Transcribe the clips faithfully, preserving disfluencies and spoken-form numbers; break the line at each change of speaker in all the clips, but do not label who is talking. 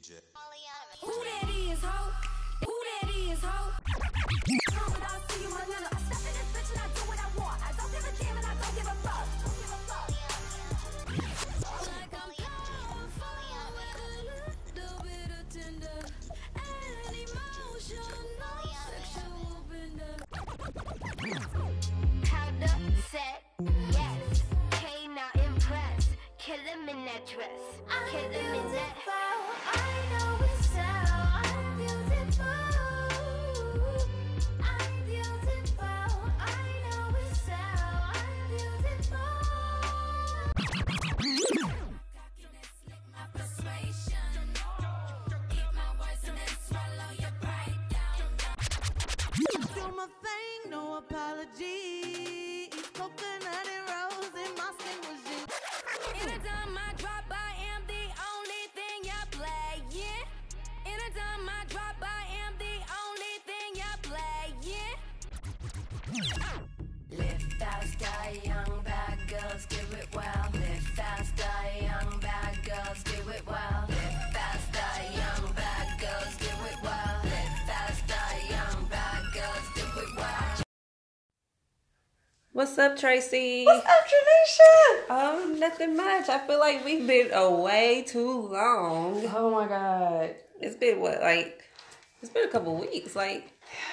J.
Who that is, ho? Who that is, ho? Come when I see you, my nigga. I step in this bitch and I do what I want. I don't give a damn and I don't give a fuck. Don't give a fuck. Like I'm powerful with a little bit of tender and emotional sexual bender. Powder set, yes. K not impressed. Kill him in that dress. Kill him in that. I know it's so. I'm beautiful. I'm beautiful. I know it's so. I'm beautiful. Cockiness, lick my persuasion. Eat my words and then swallow your pride down.
Do my thing, no apology. Coconut and rose in my skin was you.
Anytime I drop, I am the only thing you're playing. Anytime I drop, I am the only thing you're playing. Live faster, young bad girls, do it well. Live faster, young bad girls, do it well. Live faster, young bad girls, do it well. Live faster, young bad girls, do it well.
What's up, Tracy?
What's up, Janisha?
Oh, nothing much. I feel like we've been away too long.
Oh my God.
It's been what, like, it's been a couple weeks. Like,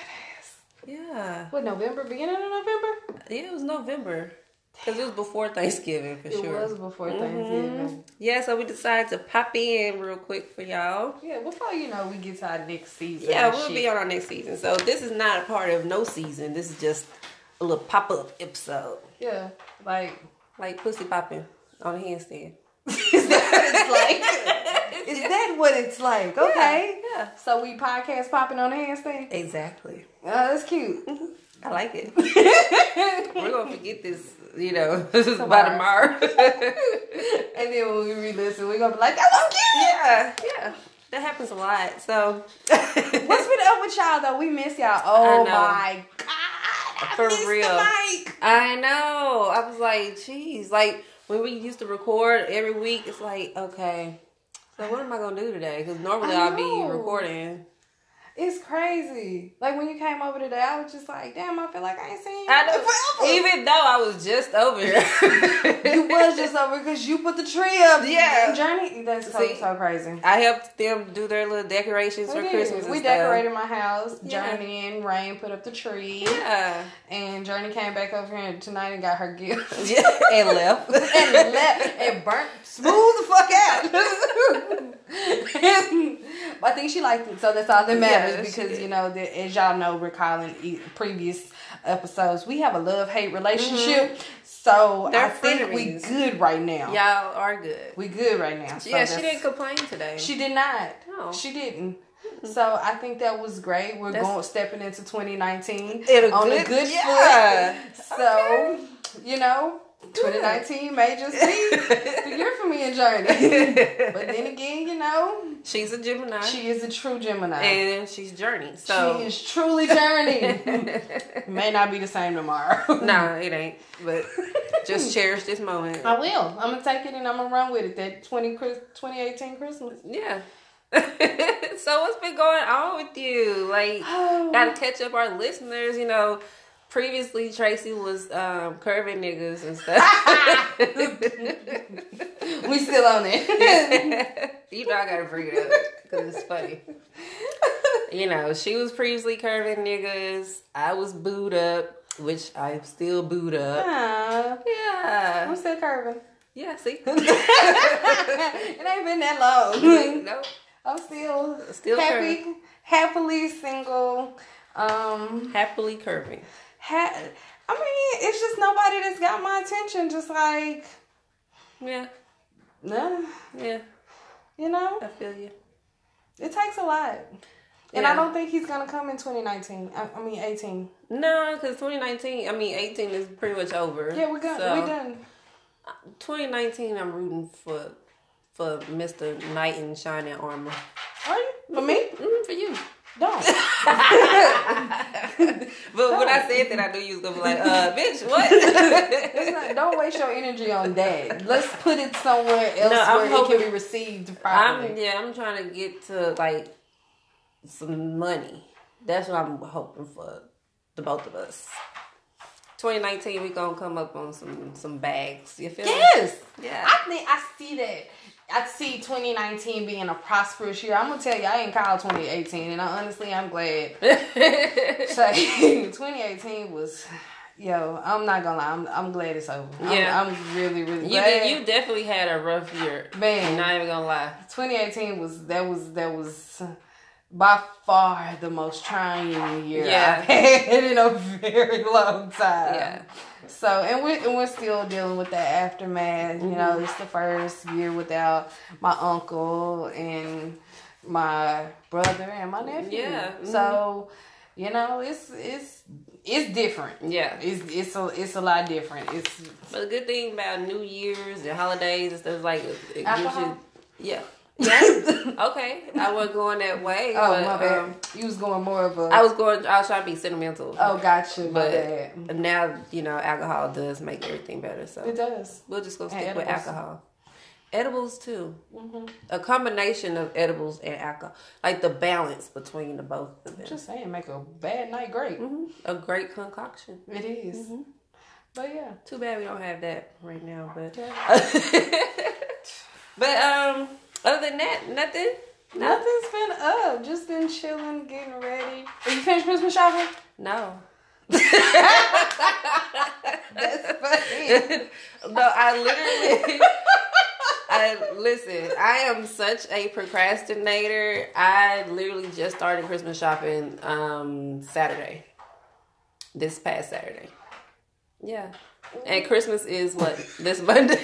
yeah.
What, November? Beginning of November?
Yeah, it was November. Because it was before Thanksgiving, for
It
sure.
was before Thanksgiving.
Yeah, so we decided to pop in real quick for y'all.
Yeah, before you know, we get to our next season.
Yeah,
and
we'll
shit.
be on our next season. So this is not a part of no season. This is just a little pop-up episode.
Yeah, like,
Like pussy popping on a handstand.
is that what it's like? Is that what it's like? Okay.
Yeah.
So we podcast popping on the handstand?
Exactly.
Oh, that's cute.
I like it. We're gonna forget this, you know, by tomorrow.
And then when we re-listen, we're gonna be like, that was cute.
Yeah, yeah. That happens a lot. So
What's been up with y'all though? We miss y'all. Oh
I know.
my God. I
For
miss
real.
the mic.
I know. I was like, geez, like when we used to record every week, it's like, okay, so what am I gonna do today? Because normally
I
I'll be
know.
recording.
It's crazy. Like when you came over today, I was just like, damn, I feel like I ain't seen you
I know.
forever.
Even though I was just over here.
You was just over because you put the tree up.
Yeah.
And Journey, that's so,
See,
so crazy.
I helped them do their little decorations
We
for
did.
Christmas and
We
stuff.
decorated my house.
Yeah.
Journey and Rain put up the tree.
Yeah.
And Journey came back over here tonight and got her gift.
Yeah. And left.
and left and burnt smooth the fuck out. I think she liked it, so that's all that matters.
Yeah, she
because
did.
you know, that, as y'all know, recalling e- previous episodes, we have a love-hate relationship. So
They're
I think we
frenemies.
good right now.
Y'all are good.
We good right now. So
Yeah, she
that's-
didn't complain today.
She did not.
No.
She didn't. So I think that was great. We're
That's-
going stepping into twenty nineteen
In a
on
good-
a good
yeah.
foot. So you know, twenty nineteen may just be the year for me and Journey. But then again, you know,
She's a Gemini.
she is a true Gemini.
and she's Journey. So
She is truly Journey. May not be the same tomorrow.
nah, it ain't. But just cherish this moment.
I will. I'm gonna take it and I'm gonna run with it. That twenty twenty eighteen Christmas.
Yeah. So what's been going on with you? Like, gotta catch up our listeners. You know, previously Tracy was um, curving niggas and stuff.
We still on it.
You know I gotta bring it up because it's funny. You know, she was previously curving niggas. I was booed up, which I'm still booed up.
Aw,
Yeah.
I'm still curving.
Yeah, see?
It ain't been that long.
No.
I'm still
Still
happy,
curving.
happily single. Um,
Happily curving.
ha- I mean, it's just nobody that's got my attention. Just like,
Yeah.
nah,
Yeah.
you know,
I feel you.
it takes a lot. And
Yeah.
I don't think he's gonna come in twenty nineteen. I, I mean, eighteen.
No, because twenty nineteen, I mean, eighteen is pretty much over.
Yeah, we're done.
So,
we done.
twenty nineteen, I'm rooting for for Mister Knight in Shining Armor.
Are you for me?
Mm, for you.
Don't.
But when I said that, I knew you was gonna be like, uh, bitch, what?
It's not, don't waste your energy on that. Let's put it somewhere else
No, I'm
where it
hoping-
can be received properly.
I'm yeah, I'm trying to get to like some money. That's what I'm hoping for the both of us. twenty nineteen, we gonna come up on some some bags. You feel me?
Yes.
Yeah.
I think I see that. I see twenty nineteen being a prosperous year. I'm gonna tell you, I ain't called twenty eighteen, and I, honestly, I'm glad. So, twenty eighteen was, yo, I'm not gonna lie, I'm, I'm glad it's over. I'm,
Yeah.
I'm really, really
You
glad.
did, you definitely had a rough year.
Man.
I'm not even gonna lie.
twenty eighteen was that was that was by far the most trying year
Yeah.
I've had in a very long time.
Yeah.
So and we're and we're still dealing with that aftermath. You know, it's the first year without my uncle and my brother and my nephew.
Yeah. Mhm.
So, you know, it's it's it's different.
Yeah.
It's it's a it's a lot different. It's
But the good thing about New Year's and holidays and stuff is like it gives
Alcohol?
you, yeah, yeah. Okay, I wasn't going that way.
oh
but,
my bad.
um,
You was going more of a
I was going. I was trying to be sentimental.
oh gotcha. My
but
bad.
now you know alcohol does make everything better. So
It does.
we'll just go
And
stick with
edibles.
alcohol. Edibles too. A combination of edibles and alcohol, like the balance between the both of them.
Just saying, make a bad night great.
Mhm. A great concoction.
It is. But yeah.
Too bad we don't have that right now, but
Yeah.
but um, other than that, nothing.
Nothing's been up. Just been chilling, getting ready. Are you finished Christmas shopping?
No.
That's funny.
No, I literally. I listen. I am such a procrastinator. I literally just started Christmas shopping um Saturday. This past Saturday. Yeah. And Christmas is what? This Monday.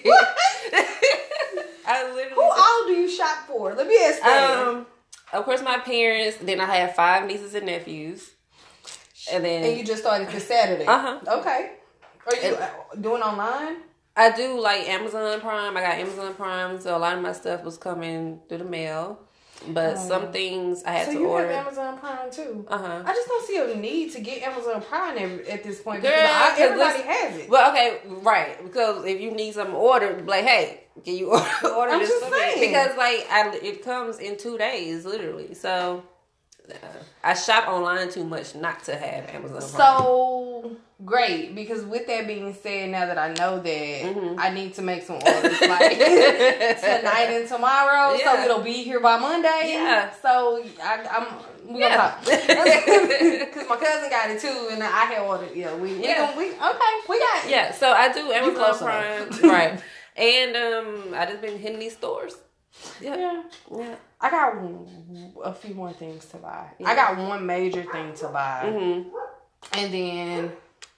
I literally.
Who all do you shop for? Let me ask that.
Um, of course, my parents. Then I have five nieces and nephews, and then
and you just started this Saturday.
Uh-huh.
Okay. Are you uh, doing online?
I do like Amazon Prime. I got Amazon Prime, so a lot of my stuff was coming through the mail. But some things I had
So
to
you
order.
have Amazon Prime too.
Uh huh.
I just don't see a need to get Amazon Prime every, at this point.
Girl,
because I,
'cause
everybody
listen-
has it.
Well, okay, right. Because if you need something ordered, like, hey, can you order, order
I'm
this?
just
for me?
saying.
Because like, I, it comes in two days, literally. So uh, I shop online too much not to have Amazon Prime.
So great, because with that being said, now that I know that
Mm-hmm.
I need to make some orders like tonight and tomorrow, so
Yeah.
it'll be here by Monday.
Yeah.
So I, I'm we gonna
Yeah.
talk because my cousin got it too, and I had ordered. Yeah, we we,
Yeah.
gonna, we okay, we got it.
Yeah, so I do Amazon
close
Prime,
enough.
right? And um, I just been hitting these stores. Yeah,
Yeah.
yeah.
I got a few more things to buy. I got one major thing to buy,
Mm-hmm.
and then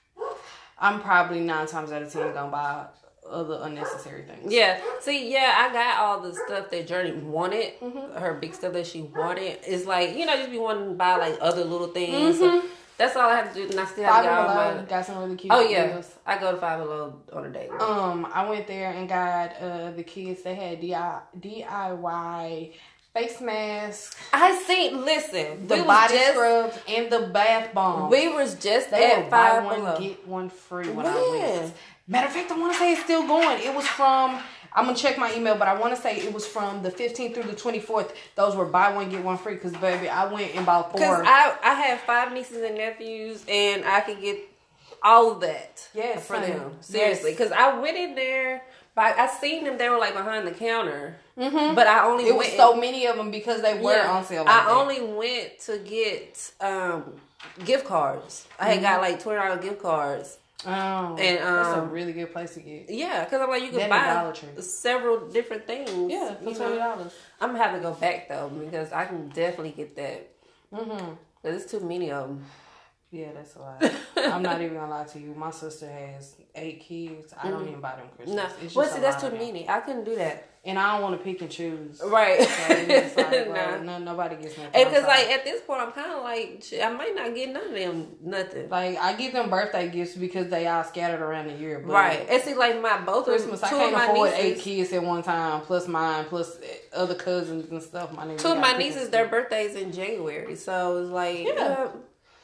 I'm probably nine times out of ten gonna buy other unnecessary things.
Yeah. See, yeah, I got all the stuff that Journey wanted.
Mm-hmm.
Her big stuff that she wanted. It's like, you know, just be wanting to buy like other little things. So that's all I have to do. And I still have
Five
to get all
Below
my.
got some really cute
Oh yeah,
deals.
I go to Five Below on a daily.
Um, I went there and got uh the kids. They had D I Y face masks,
I seen. Listen,
the
we was
body
just,
scrubs, and the bath bombs.
We was just
they
at
were buy
Five
one
Below.
get one free when I
When?
went. Matter of fact, I want to say it's still going. It was from. I'm gonna check my email, but I want to say it was from the fifteenth through the twenty-fourth. Those were buy one get one free. Because baby, I went and bought four.
Because I, I have five nieces and nephews, and I could get all of that
Yes,
for
honey.
them. Seriously.
Yes.
Because I went in there, but I seen them, they were like behind the counter. Mm-hmm. But I only
It was
went.
so many of them because they were
yeah,
on sale. Like
I
that.
only went to get um, gift cards. I had got like twenty dollars gift cards.
Oh,
And,
that's a
um,
really good place to get.
Yeah, because I'm like, you can
That and Dollar
buy
Tree.
several different things.
Yeah, for
you
twenty
know.
dollars.
I'm going to have to go back, though, because I can definitely get that.
Mm-hmm.
There's too many of them.
Yeah, that's a lot. I'm not even gonna lie to you. My sister has eight kids. I don't even buy them Christmas.
No,
It's just
well,
a
see, that's
lot
too
of them.
many. I couldn't do that.
And I don't want to pick and choose.
Right.
So it's just like, well,
Nah.
no, nobody gets nothing.
And because,
I'm sorry.
like, at this point, I'm kind of like, shit, I might not get none of them nothing.
Like I give them birthday gifts because they all scattered around the year. But
Right. And see, like, my both
Christmas,
of
I
two
can't
of my
afford
nieces,
eight kids at one time, plus mine, plus other cousins and stuff. My niggas
two of
gotta
my
pick and
nieces,
choose.
their birthdays in January. So it's like,
Yeah.
uh,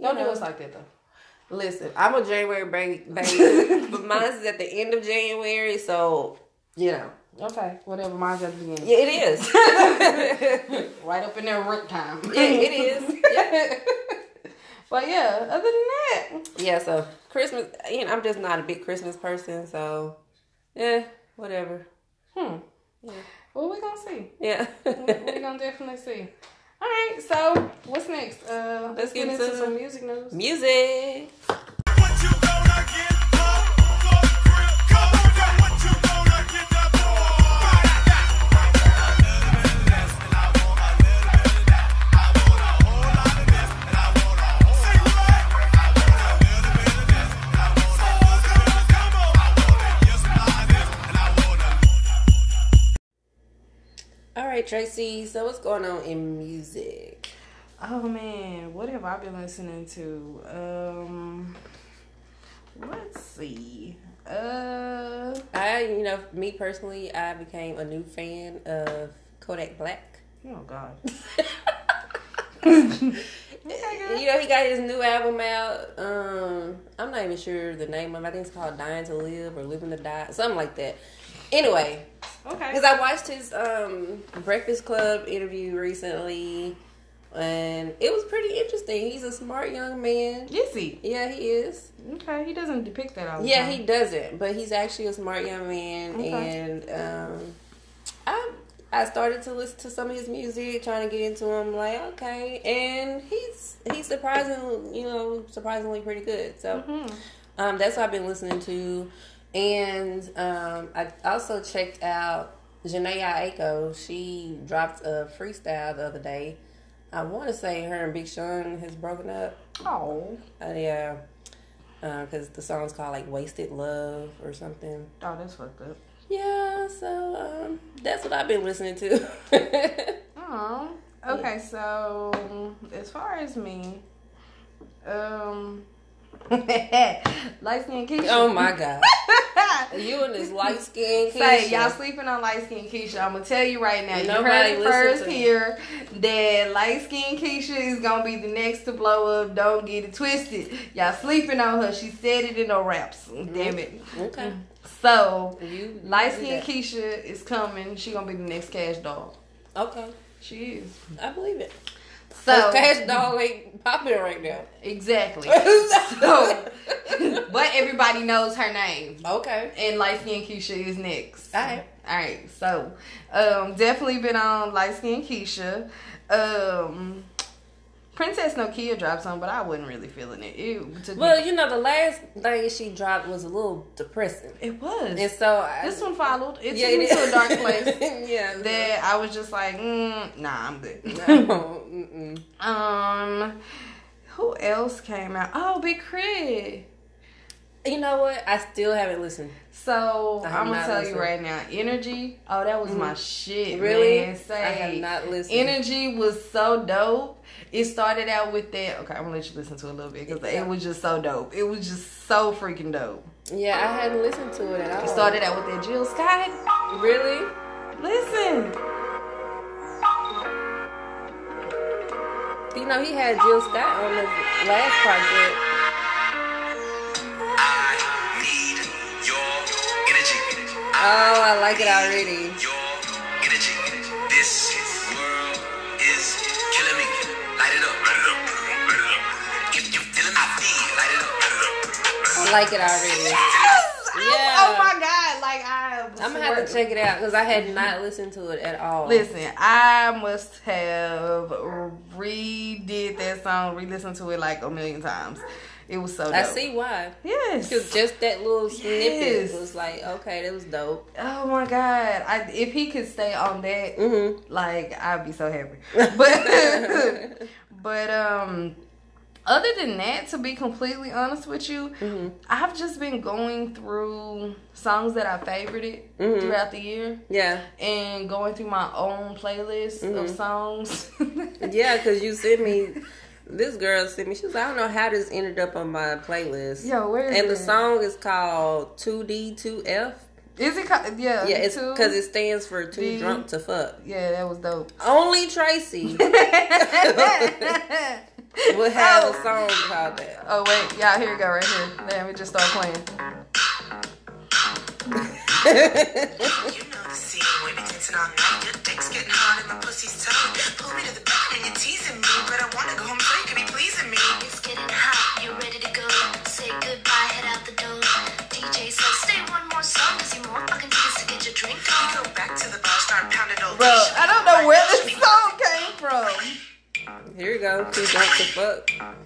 Don't
know.
do us like that though.
Listen, I'm a January baby, baby but mine's is at the end of January, so you know.
Okay, whatever. Mine's at the beginning.
Yeah, it is.
Right up in there, root time.
Yeah, it is. Yeah.
But yeah, other than that,
Yeah, so Christmas, you know, I'm just not a big Christmas person, so yeah, whatever.
hmm.
Yeah.
Well, we're gonna see.
Yeah.
We're gonna definitely see. All right, so what's next? Uh, let's get into some music news.
Music.
What you gonna get for? Go to crib, go down. What you gonna get the for?
All right, Tracy. So what's going on in music?
Oh man, what have I been listening to? Um, let's see. Uh,
I, you know, me personally, I became a new fan of Kodak Black.
oh god.
You know, he got his new album out. Um, I'm not even sure the name of it. I think it's called Dying to Live or Living to Die, something like that. Anyway,
Okay.
because I watched his um, Breakfast Club interview recently, and it was pretty interesting. He's a smart young man.
Is he?
Yeah, he is.
Okay, he doesn't depict that all the
Yeah,
time.
he doesn't, but he's actually a smart young man,
Okay.
and um, I I started to listen to some of his music, trying to get into him. Like, okay, and he's he's surprisingly, you know, surprisingly pretty good. So
Mhm.
um, that's what I've been listening to, and um, I also checked out Janae Aiko. She dropped a freestyle the other day. I want to say her and Big Sean has broken up.
Oh.
Uh, yeah. Because the song's called like Wasted Love or something.
Oh, that's fucked up.
Yeah, so um, that's what I've been listening to.
Oh. Okay, so as far as me, um, light skin Keisha.
Oh my God. You and this light skinned
Say, y'all sleeping on light skin Keisha. I'm gonna tell you right now. You
Nobody
heard it
listen
first
to me.
here that light skin Keisha is gonna be the next to blow up. Don't get it twisted. Y'all sleeping on her. She said it in her raps. Damn it.
Okay.
So
You
light
do
skin
that.
Keisha is coming. She gonna be the next Cash Doll.
Okay.
She is.
I believe it.
So
So Cash Doll ain't popping right now.
exactly. So, but everybody knows her name.
Okay.
And light skin Keisha is next.
Alright.
Alright. So, um, definitely been on light skin Keisha. Um, Princess Nokia dropped some, but I wasn't really feeling it. It took
Well,
me,
you know, the last thing she dropped was a little depressing.
it was.
And so I,
This one followed. It
yeah,
took me
it
to a
is.
dark place.
Yeah.
That I was just like, mm, nah, I'm good.
No, mm-mm.
um, who else came out? Oh, Big Crit.
You know what? I still haven't listened.
So
I have
I'm gonna
not
tell
listened.
you right now, Energy. Oh, that was my shit.
Really?
Man. Say,
I have not listened.
Energy was so dope. It started out with that. Okay, I'm gonna let you listen to it a little bit because it was just so dope. It was just so freaking dope.
Yeah, I hadn't listened to it at all.
It started out with that Jill Scott.
Really?
Listen.
You know, he had Jill Scott on his last project.
I need your energy.
Oh, I like it already.
Your energy. This world is killing me. Light it up. Light it up. Light it up. If you feeling my feet, light it up. Light it up.
I like it already. Yeah.
Oh my god! Like I.
I'm gonna have to check it out because I had not listened to it at all.
Listen, I must have redid that song, re-listened to it like a million times. It was so dope.
I see why.
Yes.
Because just that little snippet
Yes.
was like, okay, that was dope.
Oh my god! I, if he could stay on that,
Mm-hmm.
like I'd be so happy. But but um, other than that, to be completely honest with you,
Mm-hmm.
I've just been going through songs that I favorited
Mhm.
throughout the year
Yeah.
and going through my own playlist of
Mhm.
songs.
Yeah, because you sent me, this girl sent me, she was like, I don't know how this ended up on my playlist.
Yo, where is
And the
it?
song is called two D two F.
Is it? Called, yeah.
Yeah, it's
two?
because it stands for too
D.
drunk to fuck.
Yeah, that was dope.
Only Tracy. Would have a song called that.
Oh wait, y'all, here we go right here. Let me just start playing.
You know the scene, we be dancing all night. Your dick's getting hard and my pussy's tight. Pull me to the back and you're teasing me, but I wanna go home free, could be pleasing me.
It's getting hot, you ready to go? Say goodbye, head out the door. D J says stay one more song, cause you more fucking niggas to get your drink
We
on.
go back to the bar, start pounding old
Bro, I don't know where this song came from.
Here we go. Too drunk to fuck.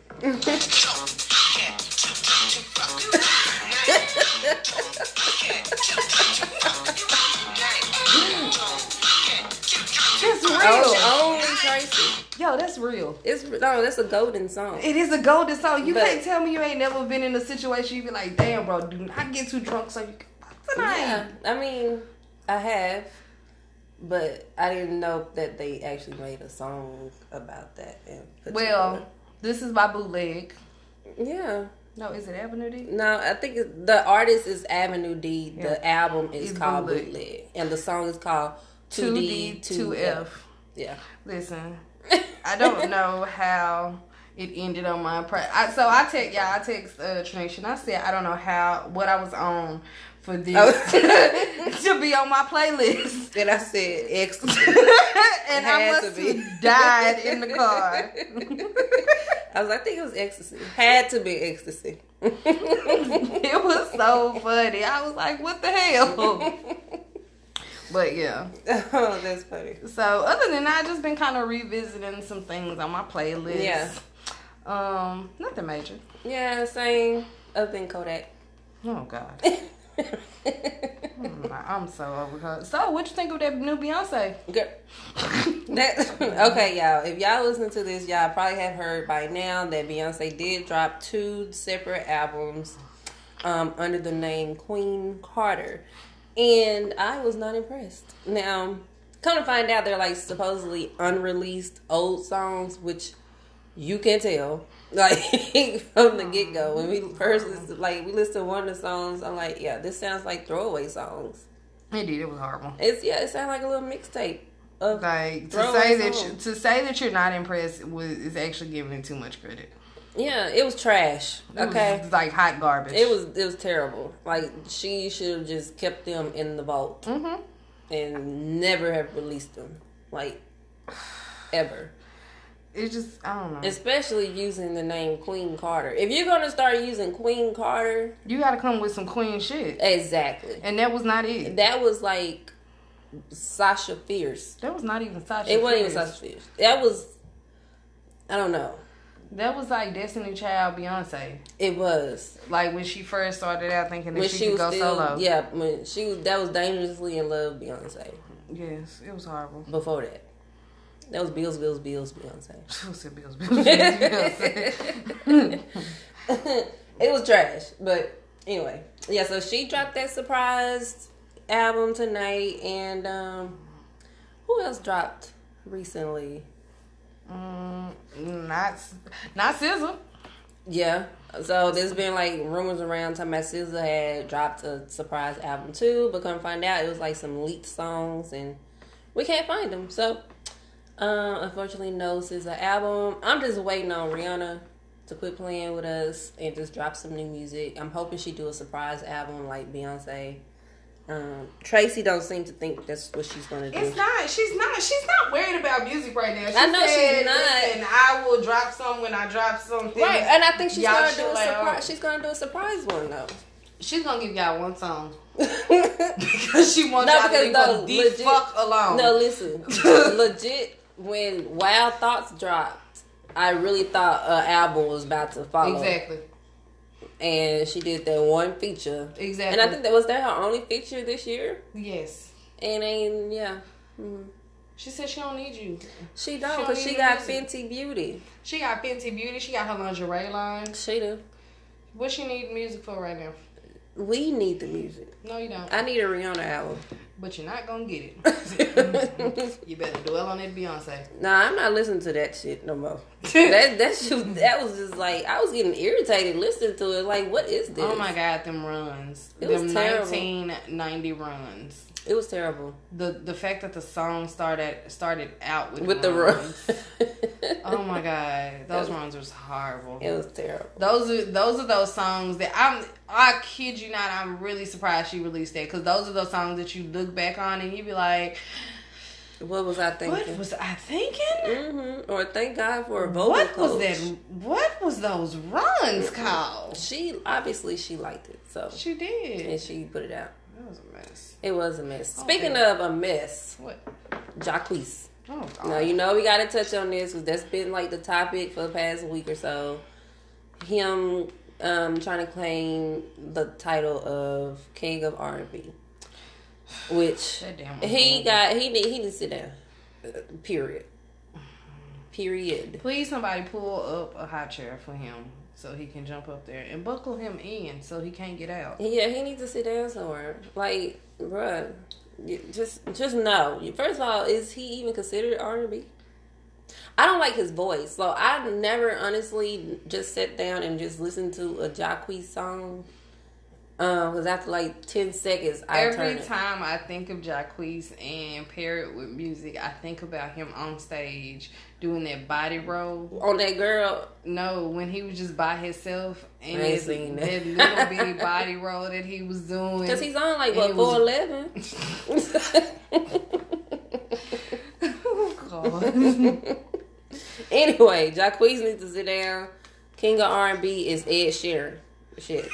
That's real.
Oh, only Tracy.
Yo, that's real.
It's no, that's a golden song.
It is a golden song. You
But-
can't tell me you ain't never been in a situation you be like, damn, bro, do not get too drunk so you can fuck tonight.
Yeah, I mean, I have, but I didn't know that they actually made a song about that. In particular.
Well, this is my bootleg.
yeah.
No, is it Avenue D?
No, I think it, the artist is Avenue D.
Yeah.
The album is
It's
called
Bootleg.
Bootleg. And the song is called two D, two F. Yeah.
Listen, I don't know how it ended on my pri- I, so I text y'all. I text uh, Trination. I said I don't know how what I was on for this
Oh.
to be on my playlist,
And I said ecstasy.
and I
Had to
must
be.
have died in the car.
I was like, I think it was ecstasy. Had to be ecstasy.
It was so funny. I was like, what the hell? But yeah.
Oh, that's funny.
So other than that, I just been kind of revisiting some things on my playlist.
Yeah.
Um, nothing major.
Yeah, same. Other than Kodak.
Oh God. Mm, I'm so over her. So, what you think of that new Beyonce?
Girl. That, okay, y'all. If y'all listen to this, y'all probably have heard by now that Beyonce did drop two separate albums um, under the name Queen Carter. And I was not impressed. Now, come to find out, they're like supposedly unreleased old songs, which you can tell. Like, from the get-go. When we first, like, we listened to one of the songs, I'm like, yeah, this sounds like throwaway songs.
It did. It was horrible.
It's, yeah, it sounds like a little mixtape. Of
Like to
throwaway
say that
songs.
you, to say that you're not impressed was is actually giving it too much credit.
Yeah, it was trash.
It
Okay,
was like hot garbage.
it was it was terrible. Like, she should have just kept them in the vault
Mm-hmm.
and never have released them, like, ever.
It just I don't know.
Especially using the name Queen Carter. If you're gonna start using Queen Carter,
You got to come with some queen shit,
exactly.
and that was not it.
That was like Sasha Fierce.
That was not even Sasha.
It wasn't even
Fierce.
Sasha Fierce. That was, I don't know.
That was like Destiny Child Beyonce.
It was.
Like when she first started out thinking that
When
she,
she
could
was
go
still,
solo.
yeah, when she was, that was Dangerously in Love Beyonce.
Yes, it was horrible.
Before that, that was Bills, Bills, Bills Beyonce.
Who said Bills, Bills, Bills, Beyonce?
It was trash, but anyway, yeah. So she dropped that surprise album tonight, and um, who else dropped recently?
Mm, not, not S Z A.
Yeah. So there's been like rumors around talking about S Z A had dropped a surprise album too, but come find out it was like some leaked songs, and we can't find them. So um, unfortunately, no S Z A album. I'm just waiting on Rihanna to quit playing with us and just drop some new music. I'm hoping she do a surprise album like Beyonce. Um, Tracy don't seem to think that's what she's gonna do.
It's not. She's not. She's not worried about music right now. She
I know
said,
she's not.
Listen, I will drop some when I drop something.
Right, and I think she's
Y'all
gonna do
chill
a
out.
surprise. She's gonna do a surprise one though.
She's gonna give y'all one song because she wants
No,
y'all to
because
leave
no,
her the
legit-
fuck alone.
No, listen. Legit, when Wild Thoughts dropped, I really thought an album was about to follow.
Exactly.
And she did that one feature.
Exactly.
And I think that was that her only feature this year.
Yes.
And then, yeah. Mhm.
She said she don't need you.
She don't,
She
because
don't
she
need
got
music.
Fenty Beauty.
She got Fenty Beauty. She got her lingerie line.
She do.
What she need music for right now?
We need the music.
No, you don't.
I need a Rihanna album.
But you're not gonna get it. You better dwell on that Beyonce.
Nah, I'm not listening to that shit no more. that that shit, that was just like, I was getting irritated listening to it. Like, what is this?
Oh my God, them runs.
It
them
was terrible.
nineteen ninety runs.
It was terrible.
The the fact that the song started started out with
With the
runs.
run.
Oh my god, those runs was horrible.
It was terrible.
Those are those are those songs that I'm. I kid you not, I'm really surprised she released that because those are those songs that you look back on and you be like,
What was I thinking?
"What was I thinking?
Mm-hmm. Or thank God for a vocal
What
coach.
was that? What was those runs called?"
She obviously she liked it, so
She did.
and she put it out.
That was a mess.
It was a mess.
Okay.
Speaking of a mess,
What?
Jacquees.
Oh God.
Now you know we got to touch on this because that's been like the topic for the past week or so. Him um, trying to claim the title of King of R and B, which
That damn
he got. He need he needs to sit down. Uh, Period. Period.
Please, somebody pull up a high chair for him so he can jump up there and buckle him in so he can't get out.
Yeah, he needs to sit down somewhere. Like, bruh, you just just know. First of all, is he even considered R and B? I don't like his voice, so I never honestly just sat down and just listened to a Jacquees song. Um, because after like ten seconds, I turn
Every
it.
time I think of Jacquees and pair it with music, I think about him on stage doing that body roll.
On that girl,
No, when he was just by himself and
I ain't
that,
seen
that.
that.
little bitty body roll that he was doing.
because he's on like
And
what
it was-
four eleven.
Oh, God.
Anyway, Jacquees needs to sit down. King of R and B is Ed Sheeran. Shit.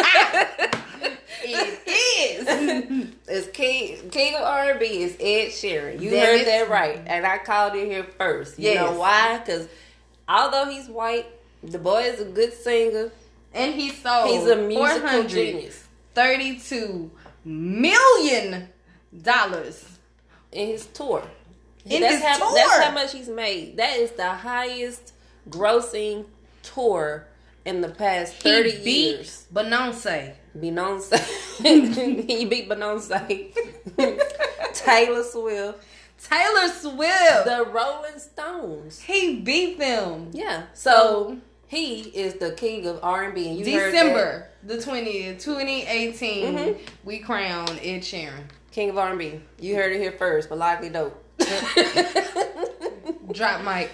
It is.
It's King King of R and B is Ed Sheeran. You
Damn
heard
it.
that right, and I called it here first. You
Yes.
know why? Because although he's white, the boy is a good singer.
And he sold
He's a musical genius.
thirty-two million dollars.
In his tour,
In
that's
his
how,
tour?
That's how much he's made. That is the highest grossing tour in the past thirty
he beat
years.
Beyonce.
Beyonce. He beat Beyonce. Taylor Swift.
Taylor Swift.
The Rolling Stones.
He beat them.
Yeah. So he is the king of R and B. And you heard that.
December the twentieth, twenty eighteen,
Mhm.
we crowned Ed Sheeran.
King of R and B. You heard it here first, but likely dope.
Drop mic.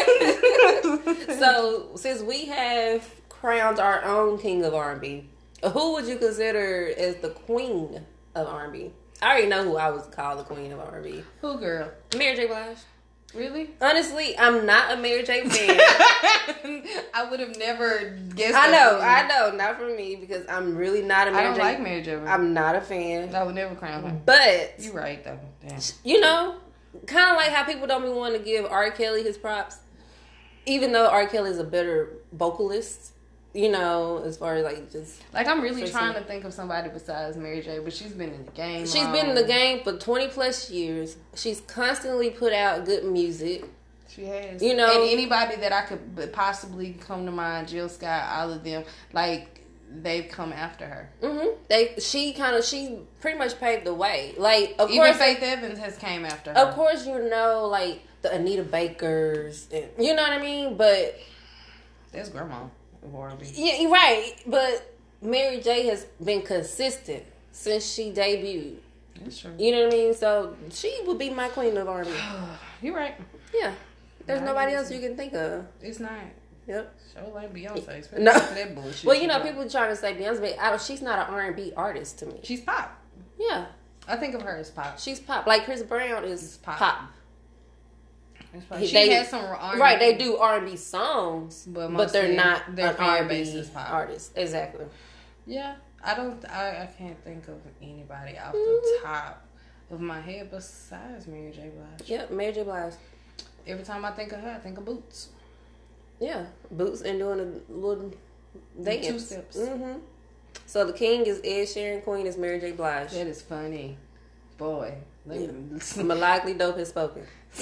So since we have crowned our own king of R and B, who would you consider as the queen of R and B? I already know who I would call the queen of R and B.
Who, girl?
Mary J. Blige.
Really?
Honestly, I'm not a Mary J. fan.
I would have never guessed.
I
that
know,
for you.
I know, not for me because I'm really not a
I
Mary
don't
J.
like Mary J. Blige.
I'm not a fan.
I would never crown her.
But
You right though. Damn.
you know, kind of like how people don't even want to give R. Kelly his props, even though R. Kelly is a better vocalist. You know, as far as like just
Like I'm really
For
trying
some-
to think of somebody besides Mary J. But she's been in the game.
she's
long.
been in the game for twenty plus years. She's constantly put out good music.
She has.
You know-
and anybody that I could possibly come to mind, Jill Scott, all of them, like they've come after her.
hmm They she kind of she pretty much paved the way. Like of
Even
course,
Faith Evans has came after her.
of course, you know like the Anita Bakers, and, you know what I mean. But
That's grandma of R and B.
yeah, you're right. But Mary J has been consistent since she debuted.
That's true.
You know what I mean? So she would be my queen of R and B.
You're right.
Yeah, there's
Not
nobody
easy.
else you can think of.
It's not.
Yep.
So like Beyonce, especially
No.
after that bullshit.
Well, you
she
know,
got.
people trying to say Beyonce, but I don't, she's not an R and B artist to me.
She's pop.
Yeah,
I think of her as pop.
she's pop. Like Chris Brown is
pop.
pop.
It's pop.
He-
She
they-
has some R and B.
Right, they do R and B songs,
But
but, they're
mostly
not
their
an
fan
R and
base
B
is pop.
artist. Exactly.
Yeah, I don't. I, I can't think of anybody off
Mm.
the top of my head besides Mary J. Blige.
Yep, Mary J. Blige.
Every time I think of her, I think of Boots.
Yeah, boots and doing a little dance.
Two steps.
Mm-hmm. So the king is Ed Sheeran, queen is Mary J. Blige.
That is funny, boy. Let me-
Melodically dope has spoken.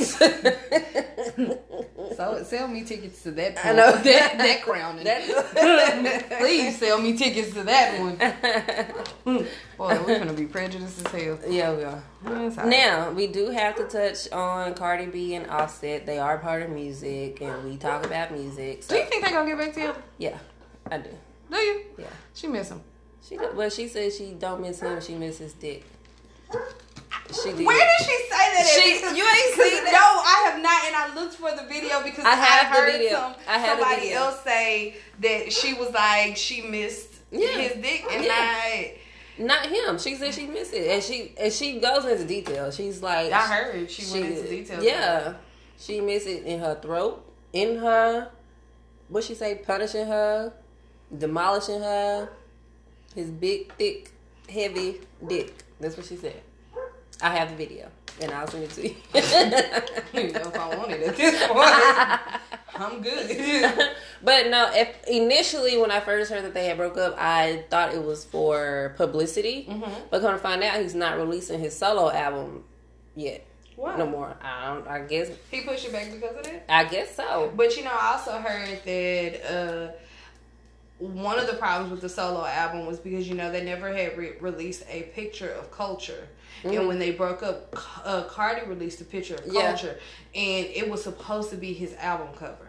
So sell me tickets to that.
I know.
that that crowning.
That-
Please sell me tickets to that one. Boy, we're gonna be prejudiced as hell.
Yeah, we are.
That's all right.
Now, we do have to touch on Cardi B and Offset. They are part of music, and we talk about music. So,
Do you think they gonna get back together?
yeah, I do.
Do you?
Yeah.
She miss him.
She do- well, she says she don't miss him. She misses dick. She did.
Where did she say that.
She-
because-
you ain't seen
because-
that?
No, I have not, and I looked for the video because
I
I,
have the
heard
video.
some
I have the
somebody
video.
else say that she was like she missed
Yeah.
his dick, and
Yeah.
I
Not him. She said she missed it, and she and she goes into detail. She's like,
I heard she, went into details.
Yeah, she missed it in her throat, in her. What she say? Punishing her, demolishing her. His big, thick, heavy dick. That's what she said. I have the video, and I'll send it to you.
You know, if I wanted at this point, I'm good.
But no, if initially when I first heard that they had broke up, I thought it was for publicity.
Mm-hmm.
But come to find out, he's not releasing his solo album yet.
Why?
No more. I don't. I guess.
He pushed it back because of that.
I guess so.
But you know, I also heard that uh, one of the problems with the solo album was because you know they never had re- released a picture of Culture,
Mm-hmm.
and when they broke up, uh, Cardi released a picture of
Yeah.
Culture, and it was supposed to be his album cover.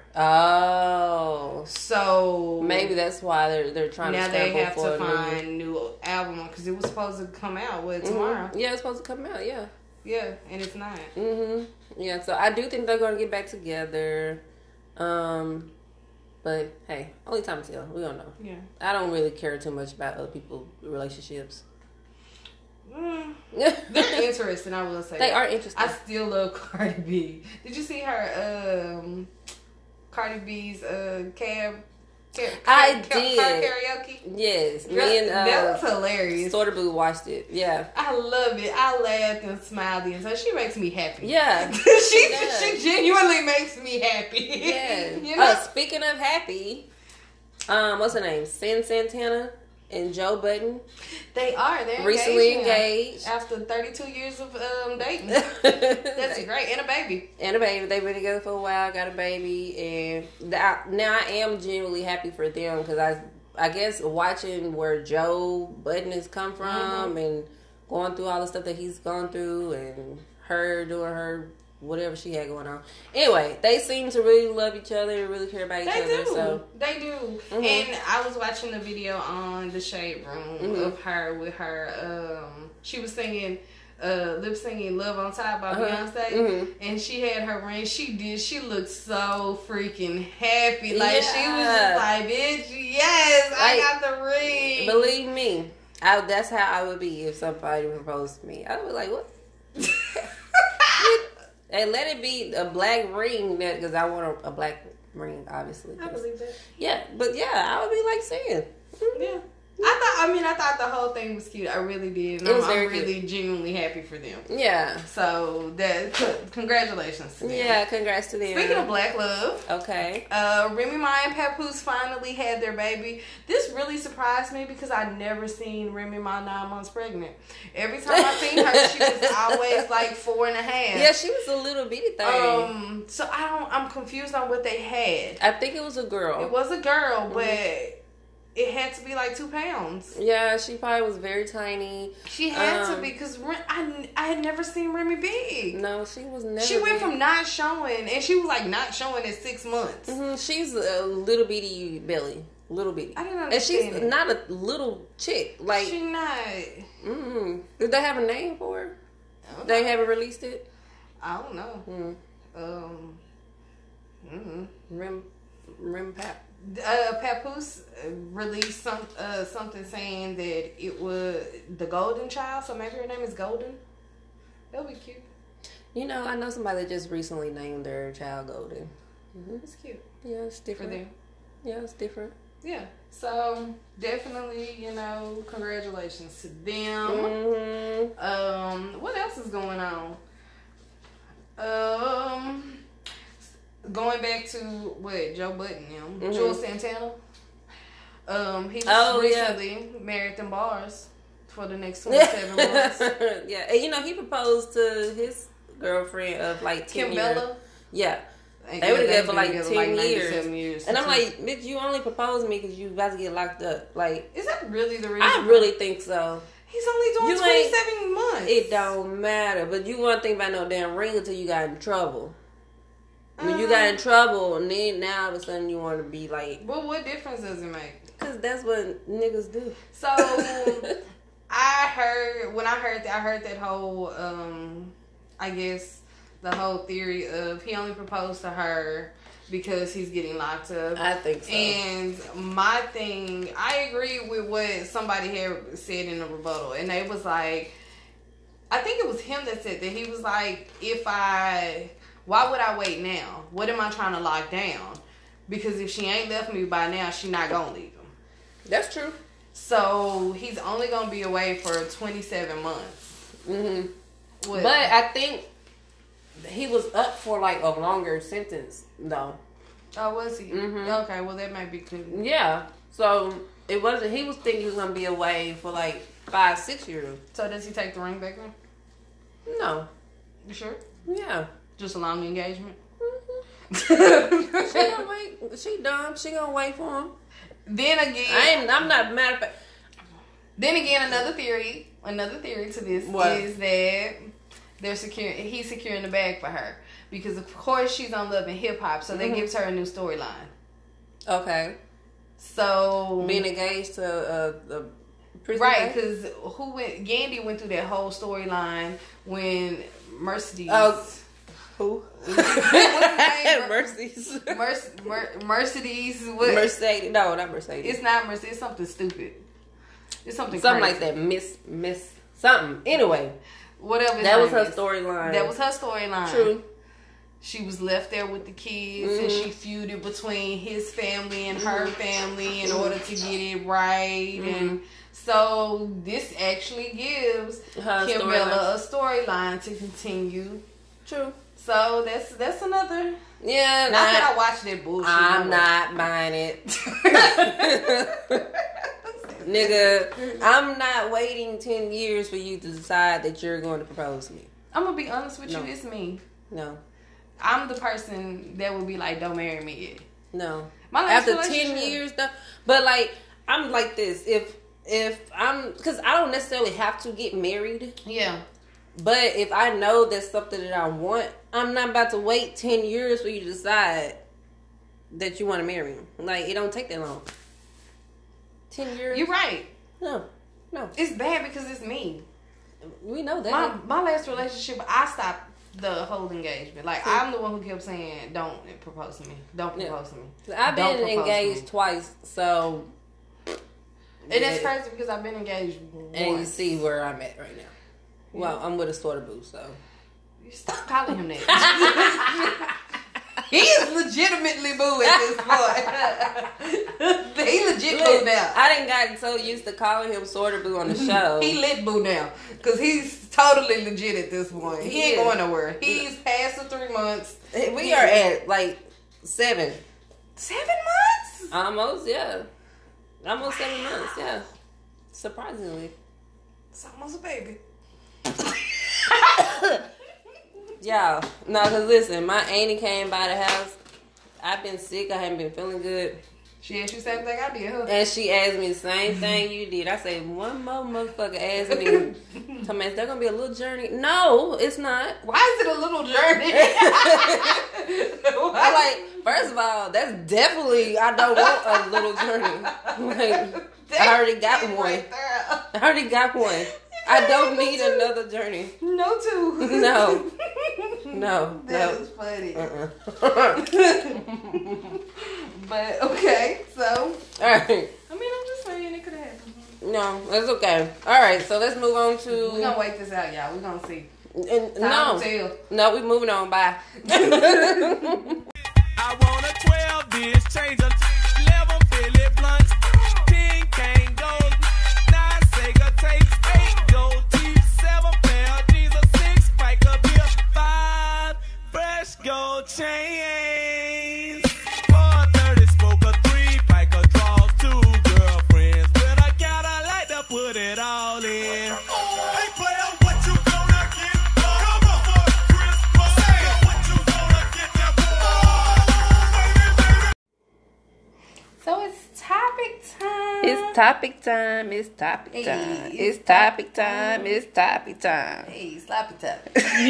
Oh,
So
maybe that's why they're they're trying
now
to
they
scramble
have
for
to
a new-
find new album because it was supposed to come out with tomorrow.
Mhm. Yeah, it's supposed to come out. Yeah.
Yeah, and it's not.
hmm Yeah. So I do think they're going to get back together. Um, but hey, only time to tell. We don't know.
Yeah.
I don't really care too much about other people's relationships.
Mm.
they
They're interesting, I will say. that.
are interesting.
I still love Cardi B. Did you see her, um, Cardi B's uh, cab? cab
I
cab,
did.
Car karaoke?
yes,
Girl,
me and uh,
that was hilarious.
Sortaboo watched it. Yeah,
I love it. I laughed and smiled and so she makes me happy.
yeah.
she
does.
she genuinely makes me happy.
Yeah.
You know?
Uh, speaking of happy, um, what's her name? Sin Santana and Joe Budden.
They are. They're
Recently
engaged now.
engaged.
After thirty-two years of um, dating. That's great. And a baby.
And a baby. They've been together for a while, got a baby, and th- now I am genuinely happy for them because I, I guess watching where Joe Budden has come from
Mm-hmm.
and going through all the stuff that he's gone through and her doing her whatever she had going on. Anyway, they seem to really love each other and really care about each
They
other.
do.
So
They do.
Mhm.
And I was watching the video on the Shade Room
Mhm.
of her with her. Um, she was singing, uh, lip singing "Love on Top" by
Uh-huh.
Beyonce,
Mhm.
and she had her ring. She did. She looked so freaking happy. Like she was
Yeah.
just like, "Bitch, yes, I
Like,
got the ring."
believe me, I, that's how I would be if somebody proposed to me. I would be like, what? And let it be a black ring, that because I want a, a black ring, obviously.
I believe that.
Yeah, but yeah, I would be like saying,
Yeah. I thought. I mean, I thought the whole thing was cute. I really did. And
It was
I'm,
very
I'm really genuinely happy for them.
yeah,
So that c- congratulations to them.
yeah. Congrats to them.
Speaking of black love,
okay,
uh, Remy Ma and Papoose finally had their baby. This really surprised me because I never seen Remy Ma nine months pregnant. Every time I seen her, she was always like four and a half.
yeah, she was a little bitty thing.
Um. So I don't. I'm confused on what they had.
I think it was a girl.
It was a girl,
Mm-hmm.
but it had to be like two pounds.
Yeah, she probably was very tiny.
She had to
Um,
be because I I had never seen Remy big.
No, she was never.
She went
big.
from not showing, and she was like not showing at six months.
Mhm, she's a little bitty belly, little bitty.
I didn't
And she's
understand it.
not a little chick. Like,
She not.
mm, did they have a name for her?
I don't
They
know.
haven't released it.
I don't know.
Mm.
Um. mm
Rim, rim pap.
Uh, Papoose uh, released some uh, something saying that it was the Golden Child, so maybe her name is Golden. That would be cute.
You know, I know somebody that just recently named their child Golden.
It's cute
Yeah, it's
for
different.
them.
Yeah, it's different.
Yeah. So definitely, you know, congratulations to them.
Mm-hmm.
Um, what else is going on? Um, going back to what Joe Budden, him,
Mhm.
Jules Santana. Um, he just
Oh, yeah.
recently married them bars for the next twenty-seven months.
Yeah, and you know he proposed to his girlfriend of like ten
Kim
years.
Bella.
Yeah,
And
They were
yeah,
together
they've
for
been
like
together
ten
ninety-seven
years.
years.
and I'm
So-
like, bitch, you only proposed to me because you about to get locked up. Like,
is that really the reason?
I really think so.
He's only doing
You ain't-
twenty-seven months.
It don't matter, but you won't think about no damn ring until you got in trouble. When you got in trouble, and then now all of a sudden you want to be like,
Well, what difference does it make?
because that's what niggas do.
So I heard when I heard that I heard that whole um I guess, the whole theory of he only proposed to her because he's getting locked up.
I think so.
And my thing, I agree with what somebody had said in the rebuttal. And they was like, I think it was him that said that. He was like, if I, why would I wait now? What am I trying to lock down? Because if she ain't left me by now, she not going to leave him.
That's true.
So he's only going to be away for twenty-seven months.
Mm-hmm.
What?
But I think he was up for like a longer sentence, though.
Oh, was he?
Mm-hmm.
Okay, well, that might be cool.
Yeah. So it wasn't. He was thinking he was gonna be away for like five, six years.
So does he take the ring back now?
No.
You sure?
Yeah.
Just a long engagement?
She gonna wait. She dumb. She gonna wait for him.
Then again,
I ain't. I'm not mad at.
then again, another theory, another theory to this
What?
is that they're secure. He's securing the bag for her because, of course, she's on Love and Hip Hop, so that
Mhm.
gives her a new storyline.
Okay.
So
Being engaged to uh, the prison
right,
guy?
because who went? Yandy went through that whole storyline when Mercedes.
Oh. Who?
What's his name?
Mercedes.
Merc- Mer- Mercedes. What?
Mercedes. No, not Mercedes.
It's not Mercedes. It's something stupid. It's something
Something
crazy.
like that. Miss. Miss. Something. Anyway.
Whatever. his
That was
name
her
is.
storyline.
That was her storyline.
True.
She was left there with the kids, and
Mhm.
she feuded between his family and her family in order to get it right.
Mhm.
And so this actually gives
Her
Kimbella a storyline to continue.
True.
So that's that's another.
Yeah.
Not
nah,
that I watched that bullshit.
I'm
no way.
not buying it. Nigga, I'm not waiting ten years for you to decide that you're going to propose to me.
I'm gonna be honest with
No.
you. It's me.
No.
I'm the person that would be like, "Don't marry me yet."
No.
My last
After ten
relationship-
years, though. But, like, I'm like this. If, if I'm, because I don't necessarily have to get married.
Yeah.
But if I know that's something that I want, I'm not about to wait ten years for you to decide that you want to marry me. Like, it don't take that long. ten years?
You're right.
No. No.
It's bad because it's me.
We know that.
My my last relationship, I stopped the whole engagement. Like, I'm the one who kept saying, "Don't propose to me. Don't
Yeah.
propose to me."
I've
Don't
been
propose to
engaged
me.
twice, so.
And that's
Yeah.
crazy because I've been engaged once.
And you see where I'm at right now. Well, I'm with a sorta boo, so.
You stop calling him that. He is legitimately boo at this point. He legit boo
Look,
now.
I didn't got so used to calling him sorta boo on the show.
He lit boo now because he's totally legit at this point. He ain't
Yeah.
going nowhere. He's past the three months.
We are at like seven.
Seven months?
Almost, yeah. Almost seven months, yeah. Surprisingly.
It's almost a baby.
Y'all, no, because listen, my auntie came by the house. I've been sick. I haven't been feeling good.
She asked you the same thing I did, huh?
And she asked me the same thing you did. I said, one more motherfucker asked me, tell me, is there going to be a little journey? No, it's not.
Why is it a little journey?
I'm like, first of all, that's definitely, I don't want a little journey. Like, I already got one.
Right there.
I already got one. I don't need another journey.
No, two.
No. No.
That
no.
was funny.
Uh-uh.
But, okay, so.
All right.
I mean, I'm just saying it could have happened.
No, that's okay. All right, so let's move on to.
We're going to wait this out, y'all. We're going to see.
And,
Time
no.
will tell.
No, we're moving on. Bye.
I want a twelve disc changer, eleven Philip blunts, ten cane gold, nine Sega tapes, eight gold teeth, seven pair of jeans, a six pack of beer, five fresh gold chains, four thirty smoker, three pack of draws, two girlfriends. When I got I like to put it all in. Hey player, what you gonna get? Come on for Christmas. Say what you gonna get there for?
So it's topic time.
It's topic time. It's topic
Hey,
time.
it's
It's topic time. It's topic time.
Hey, sloppy topic.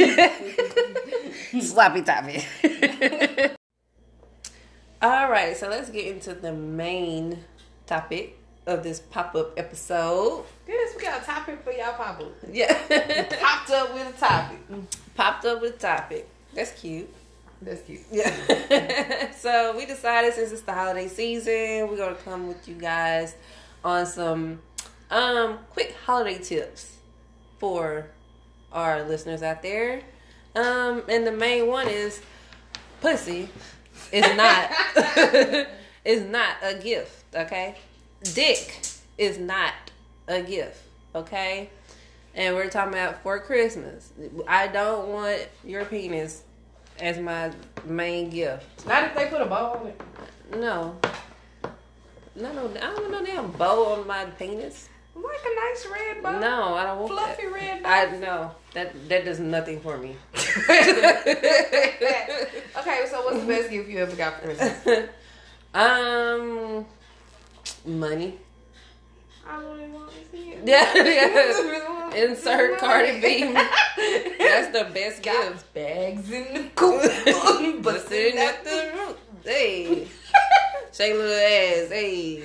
Sloppy topic. All right, so let's get into the main topic. of this pop-up episode.
Yes, we got a topic for y'all pop up.
Yeah.
Popped up with a topic.
Popped up with a topic. That's cute.
That's cute.
Yeah. So we decided since it's the holiday season, we're gonna come with you guys on some um quick holiday tips for our listeners out there. Um, and the main one is pussy is not is not a gift, okay? Dick is not a gift, okay? And we're talking about for Christmas. I don't want your penis as my main gift.
Not if they put a bow on it.
No. No, no, I don't want no damn bow on my penis.
Like a nice red bow.
No, I don't want
Fluffy
that.
red bow.
I no, that that does nothing for me.
Okay, so what's the best gift you ever got for Christmas?
um, money.
I really want to see it.
Yeah, yeah. Insert Cardi B. That's the best
Got
gift.
bags in the coop.
But sitting at the root. Hey. Shake a little ass. Hey.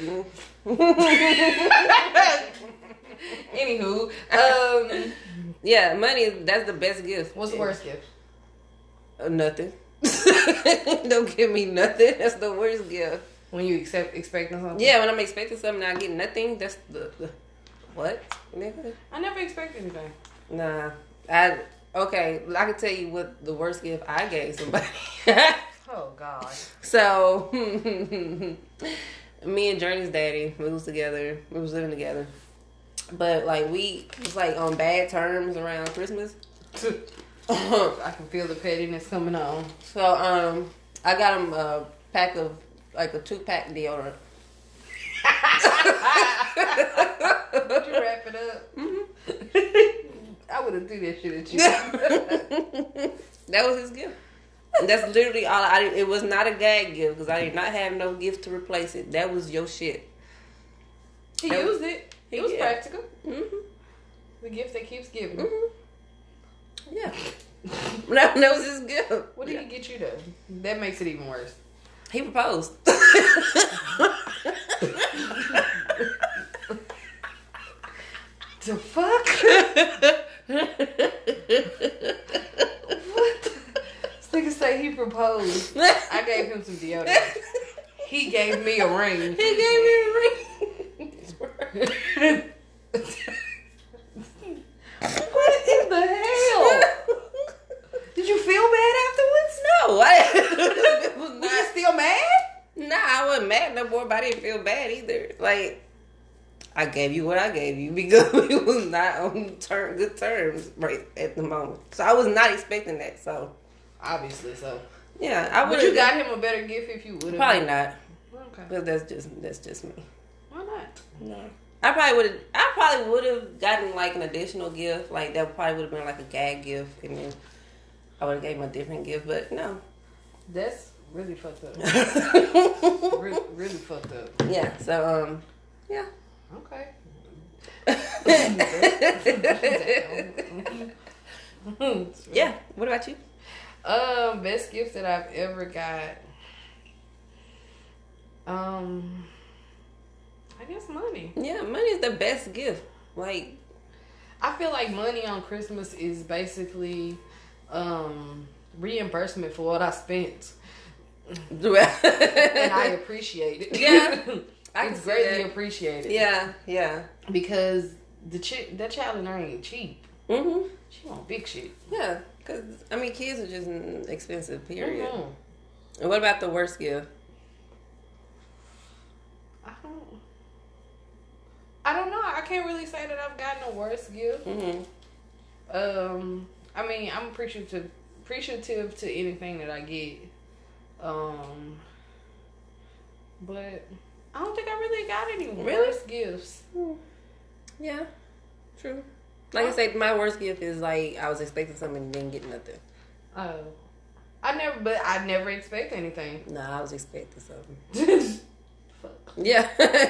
Anywho, um,
Yeah, money, that's the best gift.
what's the worst gift?
Uh, nothing. Don't give me nothing. That's the worst gift.
When you accept expecting something?
Yeah, when I'm expecting something and I get nothing, that's the, the what? Nigga?
I never expect anything.
Nah. I okay, I can tell you what the worst gift I gave somebody.
Oh, God.
So me and Journey's daddy, we was together. We was living together. But like we was like on bad terms around Christmas.
I can feel the pettiness coming on.
So um I got him a pack of like a two pack deodorant.
Did you wrap it up?
Mm-hmm.
I would have threw that shit at you.
That was his gift. And that's literally all I did. It was not a gag gift because I did not have no gift to replace it. That was your shit.
He
That was-
used it.
He
It was
did.
practical.
Mm-hmm.
The gift that keeps giving.
Mm-hmm. Yeah. that, that was his gift.
What did he get you though? That makes it even worse.
He proposed.
The fuck? What? This nigga say he proposed. I gave him some deodorant. He gave me a ring.
He gave me a ring.
What in the hell? Did you feel bad afterwards?
No, I it was
Was you
not.
still mad?
Nah, I wasn't mad no more, but I didn't feel bad either. Like, I gave you what I gave you because we was not on ter- good terms right at the moment. So I was not expecting that. So
Obviously so.
yeah, I would.
Would you got him a better gift if you would have?
Probably not.
Okay.
But that's just that's just me.
Why not?
No, I probably would have. I probably would have gotten like an additional gift. Like that probably would have been like a gag gift, and then I would have gave him a different gift. But no.
That's really fucked up. really, really fucked up.
Yeah. So um, yeah.
Okay.
Yeah. What about you?
Um, best gift that I've ever got. Um, I guess money.
Yeah, money is the best gift. Like,
I feel like money on Christmas is basically um reimbursement for what I spent, and I appreciate it.
Yeah, I can
it's
see
greatly
that.
appreciated.
Yeah, yeah.
because the chick, that child in there ain't cheap.
Mhm.
She want big shit.
Yeah, because I mean, kids are just mm, expensive. Period.
Mhm.
And what about the worst gift?
I don't. I don't know. I can't really say that I've gotten a worse gift.
Mhm.
Um, I mean, I'm appreciative, appreciative to anything that I get. Um, but I don't think I really got any
Really?
worse gifts.
Yeah, true. Like I said, my worst gift is like I was expecting something and didn't get nothing.
Oh, I never, but I never expect anything.
Nah, I was expecting something.
Fuck.
Yeah.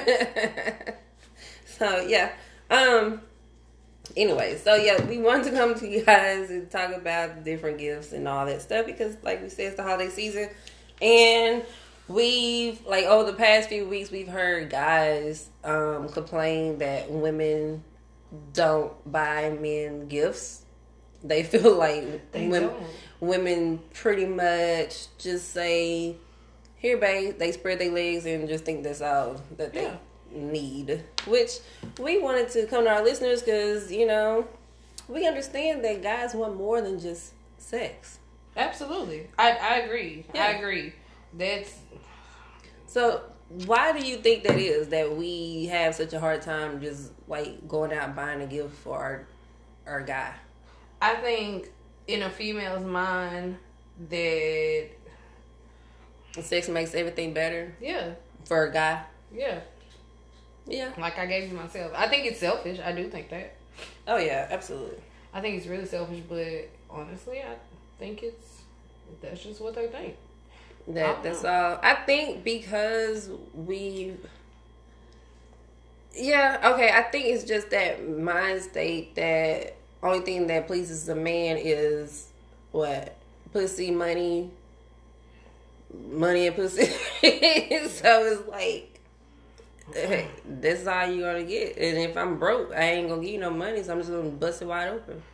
So yeah. Um. Anyway, so yeah, we wanted to come to you guys and talk about different gifts and all that stuff because, like we said, it's the holiday season, and we've like over the past few weeks we've heard guys um complain that women don't buy men gifts. They feel like
They
women,
don't.
women pretty much just say, here babe, they spread their legs and just think that's all that they
Yeah.
need. Which we wanted to come to our listeners because, you know, we understand that guys want more than just sex.
Absolutely. I, I agree.
Yeah.
I agree. That's
So why do you think that is, that we have such a hard time just like going out and buying a gift for our our guy?
I think in a female's mind that
Sex makes everything better
yeah,
for a guy.
yeah.
Yeah.
Like I gave you myself. I think it's selfish. I do think that.
Oh yeah, absolutely.
I think it's really selfish, but honestly, I think it's that's just what they think. I
That
don't
that's
know.
all. I think because we. Yeah. Okay. I think it's just that mind state that only thing that pleases a man is what, pussy, money, money and pussy. So it's like, hey, this is all you gonna get. And if I'm broke, I ain't gonna give you no money, so I'm just gonna bust it wide open.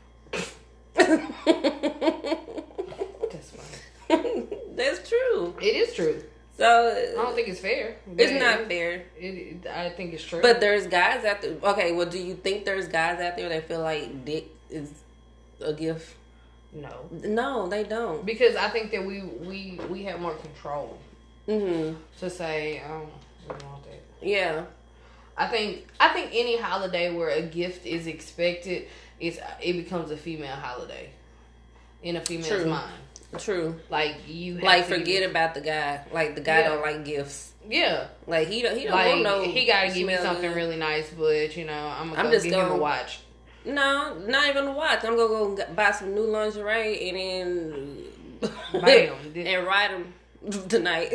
That's fine.
That's true.
It is true. I
So
don't think it's fair.
it's
but
not
it-
fair.
It, it, I think it's true.
But there's guys out there. Okay, well, do you think there's guys out there that feel like dick is a gift?
no,
No, they don't.
because I think that we we we have more control
Hmm.
to say, um, we want that.
Yeah.
I think I think any holiday where a gift is expected, is it becomes a female holiday in a female's
True.
mind.
True.
Like you have
Like
to
forget about the guy. Like the guy
Yeah.
don't like gifts.
Yeah,
Like he don't. He don't
like
want no.
he gotta give me
smell
something
good.
really nice, but you know I'm gonna
I'm
go
just
get him a
gonna-
watch.
No, not even a watch. I'm gonna go g- buy some new lingerie and then
Bam.
and ride him tonight.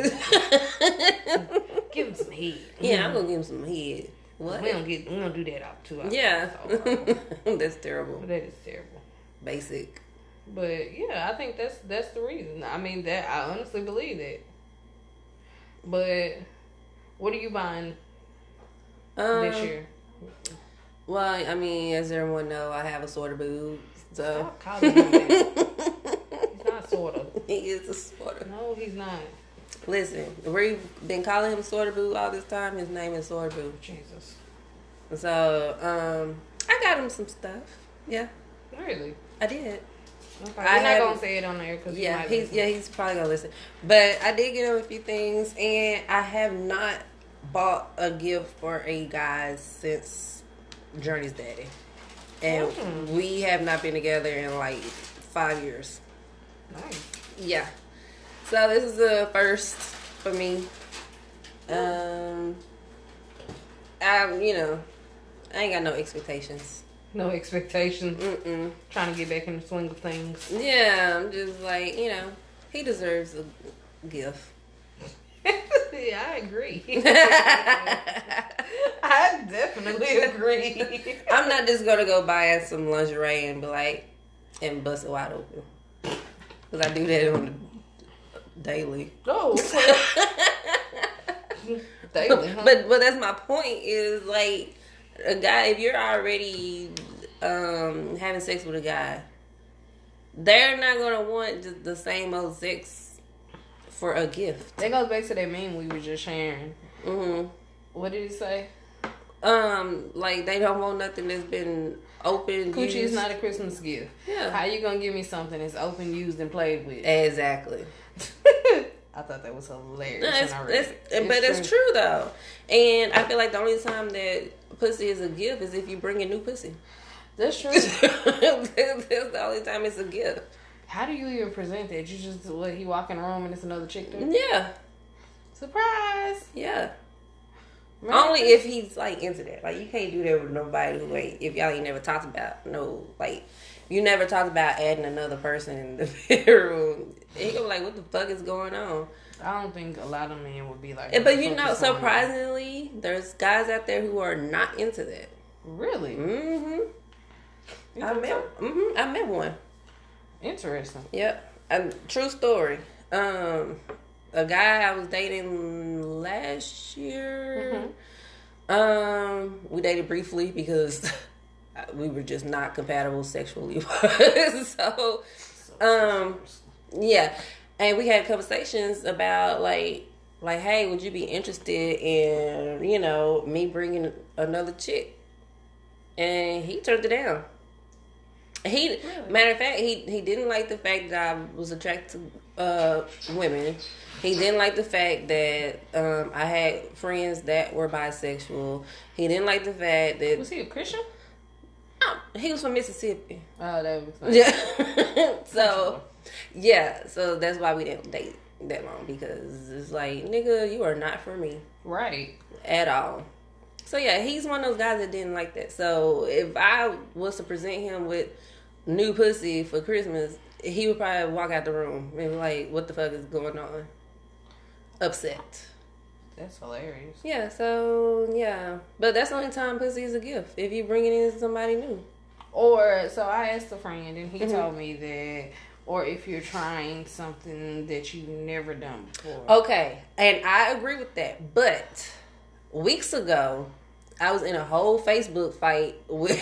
Give him some head.
Yeah, I'm gonna give him some head. What?
We don't get we don't do that out too often.
Yeah,
So, uh,
that's terrible.
that is terrible.
Basic.
But yeah, I think that's that's the reason. I mean that I honestly believe that. But what are you buying
Um,
this year?
Well, I mean, as everyone know, I have a sort of boob, so
Stop calling him that. He's not sort of.
he is a sort of.
No, he's not.
Listen, we've been calling him sort of boo all this time. His name is sort of boo.
Jesus.
So, um, I got him some stuff. Yeah,
Really?
I did.
Okay.
I
We're not
haven't-
gonna say it on there because
Yeah, he's yeah he's probably gonna listen. But I did get him a few things, and I have not bought a gift for a guy since Journey's daddy, and
Mm.
we have not been together in like five years.
Nice.
Yeah. So this is the first for me. Um, I you know, I ain't got no expectations.
No expectations.
Mm-mm.
Trying to get back in the swing of things.
Yeah, I'm just like, you know, he deserves a gift.
Yeah, I agree. I definitely agree.
I'm not just gonna go buy some lingerie and be like, and bust it wide open. Because I do that on the daily.
Oh, okay. Daily, huh?
But but that's my point is like a guy, if you're already um having sex with a guy, they're not gonna want just the same old sex for a gift.
That goes back to that meme we were just sharing.
Hmm.
What did he say?
Um, like they don't want nothing that's been open.
Coochie is
used.
not a Christmas gift.
Yeah.
How you gonna give me something that's open, used, and played with?
Exactly.
I thought that was hilarious.
No, it's,
when I read
it's,
it.
but it's true though, and I feel like the only time that pussy is a gift is if you bring a new pussy.
That's true.
That's the only time it's a gift.
How do you even present that? You just what he walk in the room and it's another chick there?
Yeah,
Surprise!
yeah.
Merry
Only
Christmas.
if he's like into that. Like you can't do that with nobody who ain't. If y'all ain't never talked about no, like you never talked about adding another person in the bedroom. He gonna be like, what the fuck is going on?
I don't think a lot of men would be like.
Eh,
what
But
the
you
fuck
know,
is going on?
surprisingly, there's guys out there who are not into that.
Really?
Mm-hmm.
You
I
think
met.
so?
Mm-hmm. I met one.
Interesting.
Yep. A true story. Um, a guy I was dating last year.
Mm-hmm.
Um, we dated briefly because we were just not compatible sexually. so, um, yeah, and we had conversations about like, like, hey, would you be interested in, you know, me bringing another chick? And he turned it down. He, really? Matter of fact, he he didn't like the fact that I was attracted to uh, women. He didn't like the fact that um, I had friends that were bisexual. He didn't like the fact that...
Was he a Christian?
Oh, he was from Mississippi.
Oh, that was fun.
Yeah. So, yeah. So that's why we didn't date that long. Because it's like, nigga, you are not for me.
Right.
At all. So, yeah, he's one of those guys that didn't like that. So, if I was to present him with new pussy for Christmas, he would probably walk out the room and be like, what the fuck is going on? Upset.
That's hilarious.
Yeah, so, yeah. But that's the only time pussy is a gift. If you bring it in somebody new.
Or, so I asked a friend and he
Mm-hmm.
told me that, or if you're trying something that you've never done before.
Okay, and I agree with that. But weeks ago, I was in a whole Facebook fight with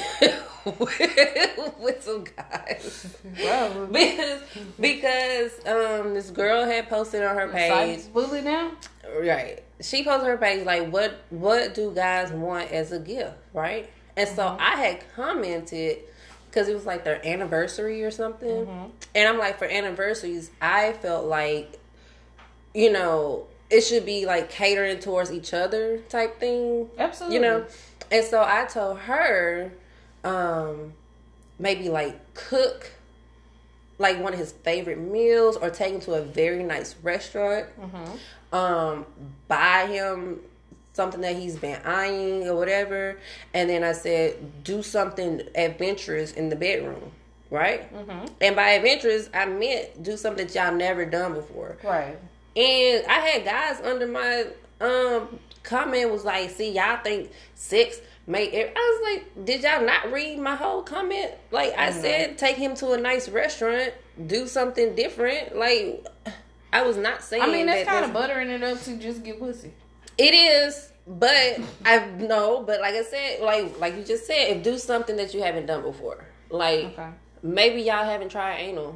with, with some guys.
Wow.
because because um this girl had posted on her page.
Bully now?
Right. She posted on her page like, what what do guys want as a gift, right? And so
Mm-hmm.
I had commented because it was like their anniversary or something.
Mm-hmm.
And I'm like, for anniversaries, I felt like, you know, it should be like catering towards each other type thing.
Absolutely.
You know? And so I told her, um, maybe like cook like one of his favorite meals or take him to a very nice restaurant.
Mm-hmm.
Um, buy him something that he's been eyeing or whatever. And then I said, do something adventurous in the bedroom. Right?
Mm-hmm.
And by adventurous, I meant do something that y'all never done before.
Right.
And I had guys under my um comment was like, see, y'all think sex make it. I was like, did y'all not read my whole comment? Like I
Mm-hmm.
said, take him to a nice restaurant, do something different. Like I was not saying
I mean, that's
that
kind of buttering it up to just get pussy.
it is, but I no, but like I said, like like you just said, if do something that you haven't done before. Like
Okay.
maybe y'all haven't tried anal.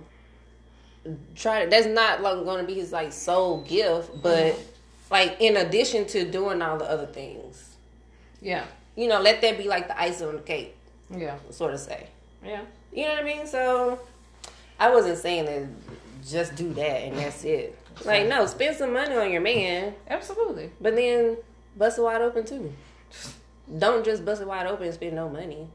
Try it. That's not like going to be his like sole gift, but
Mm-hmm.
like in addition to doing all the other things,
Yeah.
you know, let that be like the icing on the cake,
Yeah.
sort of say.
Yeah.
You know what I mean? So I wasn't saying that just do that and that's it. Like no, spend some money on your man,
Absolutely.
but then bust it wide open too. Don't just bust it wide open and spend no money.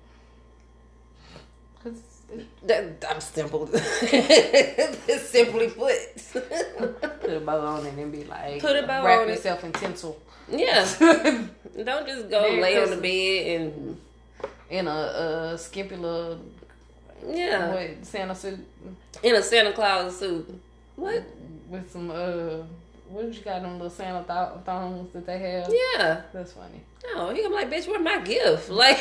Cause
That, I'm simple. It's simply put.
put a bow on it and be like,
Put a bow
wrap
on it.
yourself in tinsel
Yeah. Don't just go
Merry
lay on the
Christmas.
bed and
in a, a skimpy little
yeah,
what, Santa suit
in a Santa Claus suit. What?
with some uh, what did you got them little Santa th- thongs that they have?
Yeah.
That's funny.
No, he gonna be like, bitch, where's my gift? Like,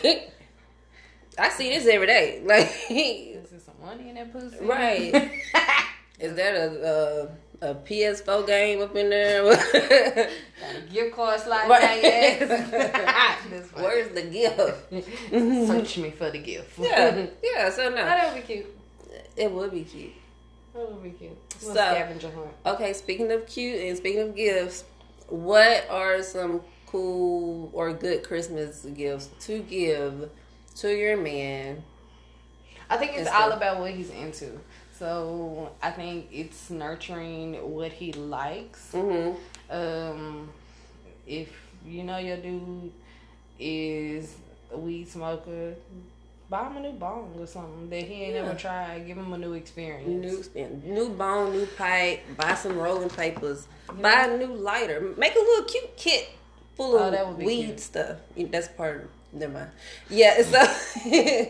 I see this every day. Like,
Is there some money in that pussy?
right? Is that a a, a P S four game up in there?
Got a gift card slide
Right.
down your ass. That's funny.
Where's the gift?
Search me for the gift.
Yeah, yeah. So
Oh,
no,
that would be cute.
it would be cute.
That would be cute.
So-
Little scavenger hunt.
Okay, speaking of cute and speaking of gifts, what are some cool or good Christmas gifts to give to your man?
I think it's
It's
all
the-
about what he's into. So I think it's nurturing what he likes.
Mm-hmm.
Um, if you know your dude is a weed smoker, buy him a new bong or something that he ain't
Yeah.
never tried. Give him a new experience.
New spin, new bone, new pipe. Buy some rolling papers. Buy a new lighter. Make a little cute kit full
Oh,
of
that would be
weed
cute.
stuff. That's part of. Never mind. Yeah. So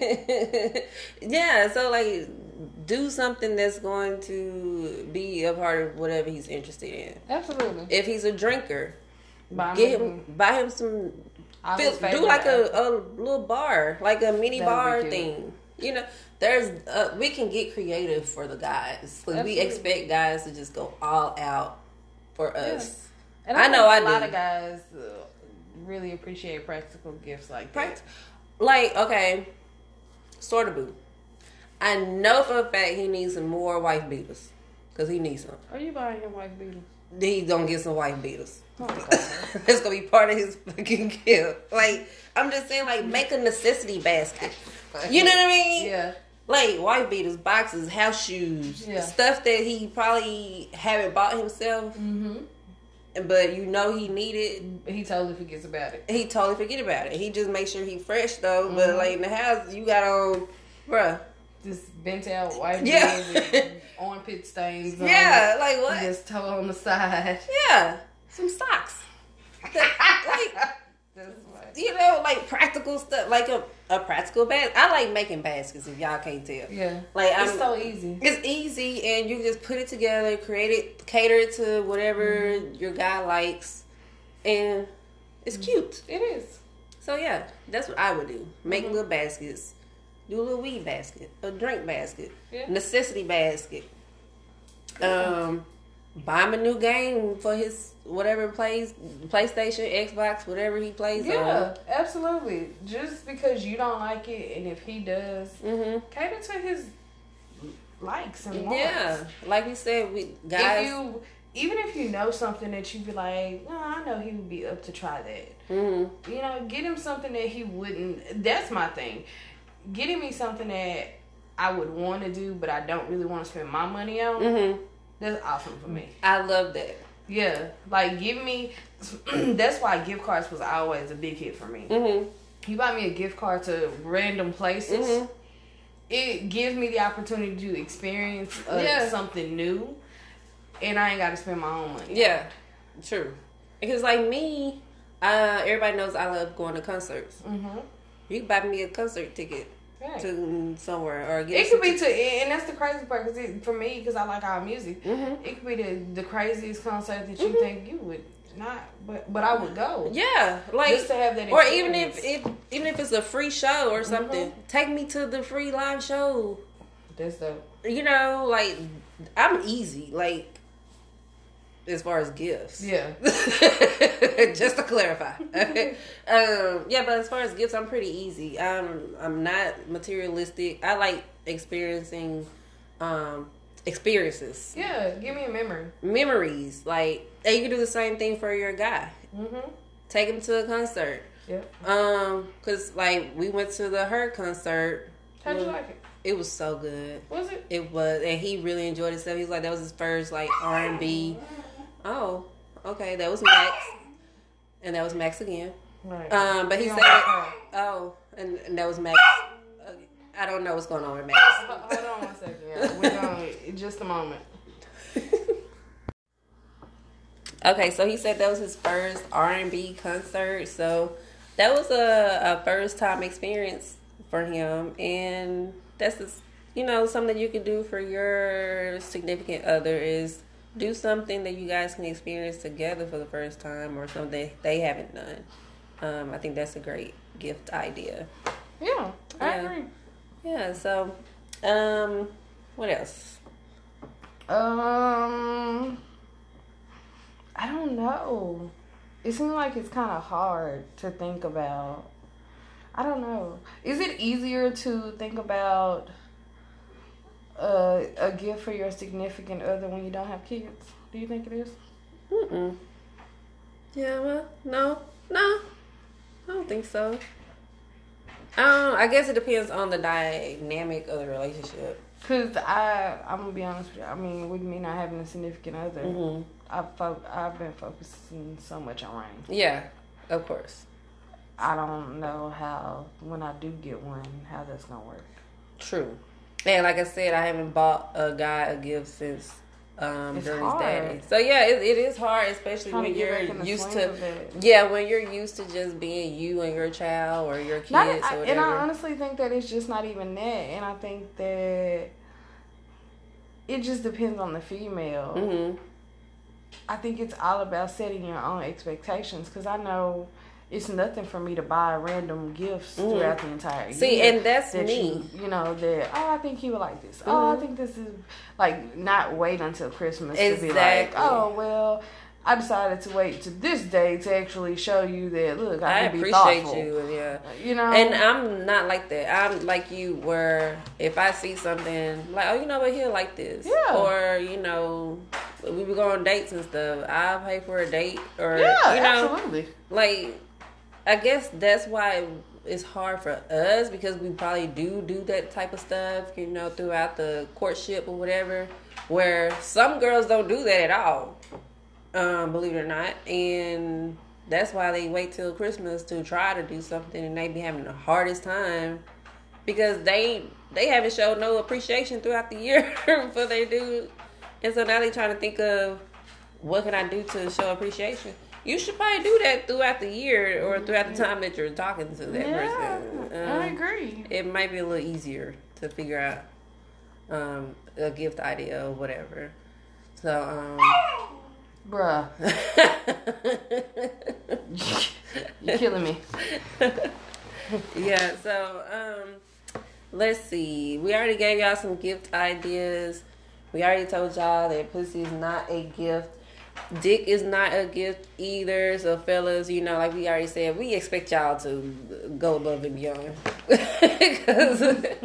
yeah. So like, do something that's going to be a part of whatever he's interested in.
Absolutely.
If he's a drinker,
Buy him
get
a-
him, buy him some.
All
Feel,
his
do
favorite-
like a, a little bar, like a mini
That would
bar
be cute.
thing. You know, there's uh, we can get creative for the guys. 'Cause we
Absolutely.
expect guys to just go all out for us.
And
I
I,
know
know
I
a lot
do.
of guys uh, really appreciate practical gifts like that.
Like, okay, sort of boo. I know for a fact he needs some more wife beaters. Because he needs some.
Are you buying him wife beaters?
He's gonna get some wife beaters.
Oh, God.
It's gonna be part of his fucking gift. Like, I'm just saying, like, make a necessity basket. You know what I mean?
Yeah.
Like, wife beaters, boxes, house shoes,
Yeah.
stuff that he probably haven't bought himself,
Mm-hmm.
but you know he needed.
He totally forgets about it.
He totally forget about it. He just make sure he fresh though.
Mm-hmm.
But like in the house, you got on, bruh.
Just bent out white
Yeah.
beaters with armpit stains on
Yeah,
it.
like what?
Just toe on the side.
Yeah, some socks. That- like,
That's what.
you know, like practical stuff, like a, a practical bag. I like making baskets. If y'all can't tell,
Yeah.
like
It's
I'm,
so easy.
It's easy, and you just put it together, create it, cater it to whatever
Mm-hmm.
your guy likes, and it's cute.
It is.
So yeah, that's what I would do. Make
Mm-hmm.
little baskets. Do a little weed basket, a drink basket,
Yeah.
necessity basket. Um, buy him a new game for his whatever plays, PlayStation, Xbox, whatever he plays
Yeah, absolutely. Just because you don't like it, and if he does,
on. Mm-hmm.
cater to his likes and wants.
Yeah, like we said, we guys.
If you, even if you know something that you be like, no, I know he would be up to try that.
Mm-hmm.
You know, get him something that he wouldn't. That's my thing. Getting me something that I would want to do, but I don't really want to spend my money on.
Mm-hmm.
That's awesome for me.
I love that.
Yeah, like give me. That's why gift cards was always a big hit for me.
Mm-hmm.
You buy me a gift card to random places.
Mhm.
It gives me the opportunity to experience uh,
Yeah.
something new, and I ain't got to spend my own money.
Yeah, true. Because like me, uh, everybody knows I love going to concerts.
Mm-hmm.
You can buy me a concert ticket
Right.
to somewhere, or get
It could be to, and that's the crazy part. Cause it, for me, because I like our music,
Mhm.
it could be the, the craziest concert that you think you would not, but but I would go.
Yeah, like
Just to have that
or even if,
experience.
if even if it's a free show or something, take me to the free live show.
That's dope.
You know, like I'm easy, like as far as gifts.
Yeah.
Just to clarify. um, yeah, but as far as gifts, I'm pretty easy. I'm I'm not materialistic. I like experiencing um, experiences,
Yeah, give me a memory.
memories. Like, and you can do the same thing for your guy.
Mm-hmm.
Take him to a concert.
Yep.
Um, cause like we went to the Her concert.
How'd you like it?
It was so good.
Was it?
It was, and he really enjoyed himself. He was like, that was his first like R and B. Oh, okay, that was Max, and that was Max again.
Right.
Um, but he
You
said,
don't like her.
oh, and, and that was Max. Uh, I don't know what's going on with Max.
Ho- Hold on one second. Yeah. We're going in just a moment.
Okay, so he said that was his first R and B concert. So that was a, a first time experience for him, and that's just, you know, something you can do for your significant other is do something that you guys can experience together for the first time, or something they haven't done. Um, I think that's a great gift idea.
Yeah, I
Yeah.
agree.
Yeah. So, um, what else?
Um, I don't know. It seems like it's kind of hard to think about. I don't know. Is it easier to think about uh, a gift for your significant other when you don't have kids? Do you think it is?
Mm-mm. Yeah, well, no, no, I don't think so. Um, I guess it depends on the dynamic of the relationship.
Cause I, I'm gonna be honest with you. I mean, with me not having a significant other,
Mm-hmm.
I've fo- I've been focusing so much on Rain.
Yeah, of course.
I don't know how when I do get one, how that's gonna work.
True. And like I said, I haven't bought a guy a gift since um,
It's
during
hard.
his daddy. So yeah, it, it is hard, especially
Trying to
when
get
you're
back in the
used
swing
to.
of it.
Yeah, when you're used to just being you and your child or your kids
Not,
or
I,
whatever.
and I honestly think that it's just not even that. And I think that it just depends on the female.
Mm-hmm.
I think it's all about setting your own expectations. Because I know it's nothing for me to buy random gifts
Mhm.
throughout the entire year.
See, and that's
that
me.
You, you know, that, oh, I think he would like this. Oh, I
Mhm.
think this is, like, not wait until Christmas to be
Exactly.
like, oh, well, I decided to wait to this day to actually show you that, look, I,
I
can be
appreciate
thoughtful.
you, yeah.
You know?
And I'm not like that. I'm like you, where if I see something, like, oh, you know what, he'll like this.
Yeah.
Or, you know, we would go on dates and stuff. I'll pay for a date. Or,
Yeah,
you know,
absolutely.
like, I guess that's why it's hard for us, because we probably do do that type of stuff, you know, throughout the courtship or whatever, where some girls don't do that at all. Um, believe it or not, and that's why they wait till Christmas to try to do something, and they be having the hardest time because they they haven't showed no appreciation throughout the year for their dude, and so now they trying to think of what can I do to show appreciation. You should probably do that throughout the year or throughout the time that you're talking to that
Yeah,
person.
I
Um,
agree.
It might be a little easier to figure out um, a gift idea or whatever. So. Um,
Bruh. You're killing me.
Yeah, so um let's see. We already gave y'all some gift ideas. We already told y'all that pussy is not a gift. Dick is not a gift either. So fellas, you know, like we already said, we expect y'all to go above and beyond. Because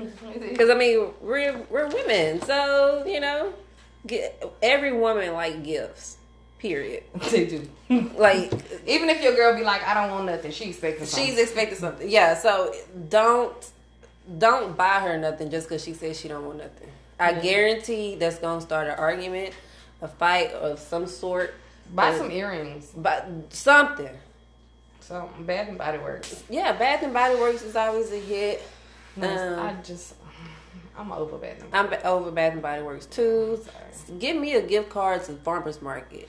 I mean, we're we're women, so you know, get, every woman like gifts. Period.
They do.
Like,
Even if your girl be like, I don't want nothing, she expecting something.
she's expecting something. Yeah, so don't don't buy her nothing just because she says she don't want nothing. I
Yeah.
guarantee that's gonna start an argument, a fight of some sort.
Buy
Uh,
some earrings.
But something.
So Bath and Body Works.
Yeah, Bath and Body Works is always a hit.
No,
Um,
I just, I'm over Bath and Body.
I'm ba- over Bath and Body Works too. Give me a gift card to Farmers Market.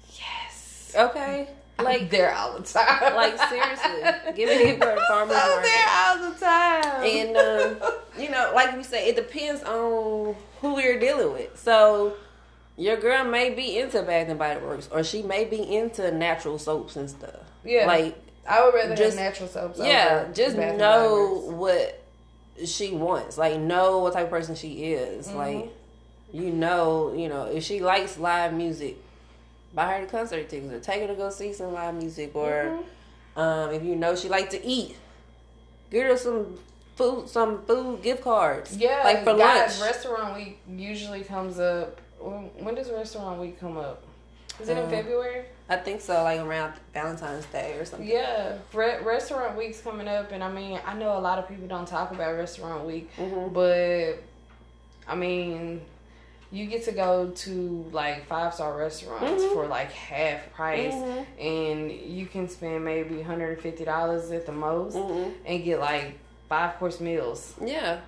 Yes.
Okay,
Like
like
there all the time.
like seriously, give me a gift card to Farmers
so
Market.
there all the time.
And um, you know, like we say, it depends on who you're dealing with. So your girl may be into Bath and Body Works, or she may be into natural soaps and stuff.
Yeah.
like
I would rather
just-
have natural soaps.
yeah,
over
just
Bath and
know
Body Works.
what she wants. Like, know what type of person she is.
Mm-hmm.
Like, you know, you know, if she likes live music, buy her the concert tickets, or take her to go see some live music, or
Mm-hmm.
um, if you know she likes to eat, get her some food, some food gift cards.
Yeah,
like for
guys,
lunch.
Restaurant Week usually comes up. When, when does Restaurant Week come up? Is it in
Um,
February?
I think so, like around Valentine's Day or something.
Yeah, Re- Restaurant Week's coming up, and I mean, I know a lot of people don't talk about Restaurant Week,
Mhm.
but I mean, you get to go to like five star restaurants
Mhm.
for like half price,
Mhm.
and you can spend maybe one hundred and fifty dollars at the most,
Mhm.
and get like five course meals.
Yeah,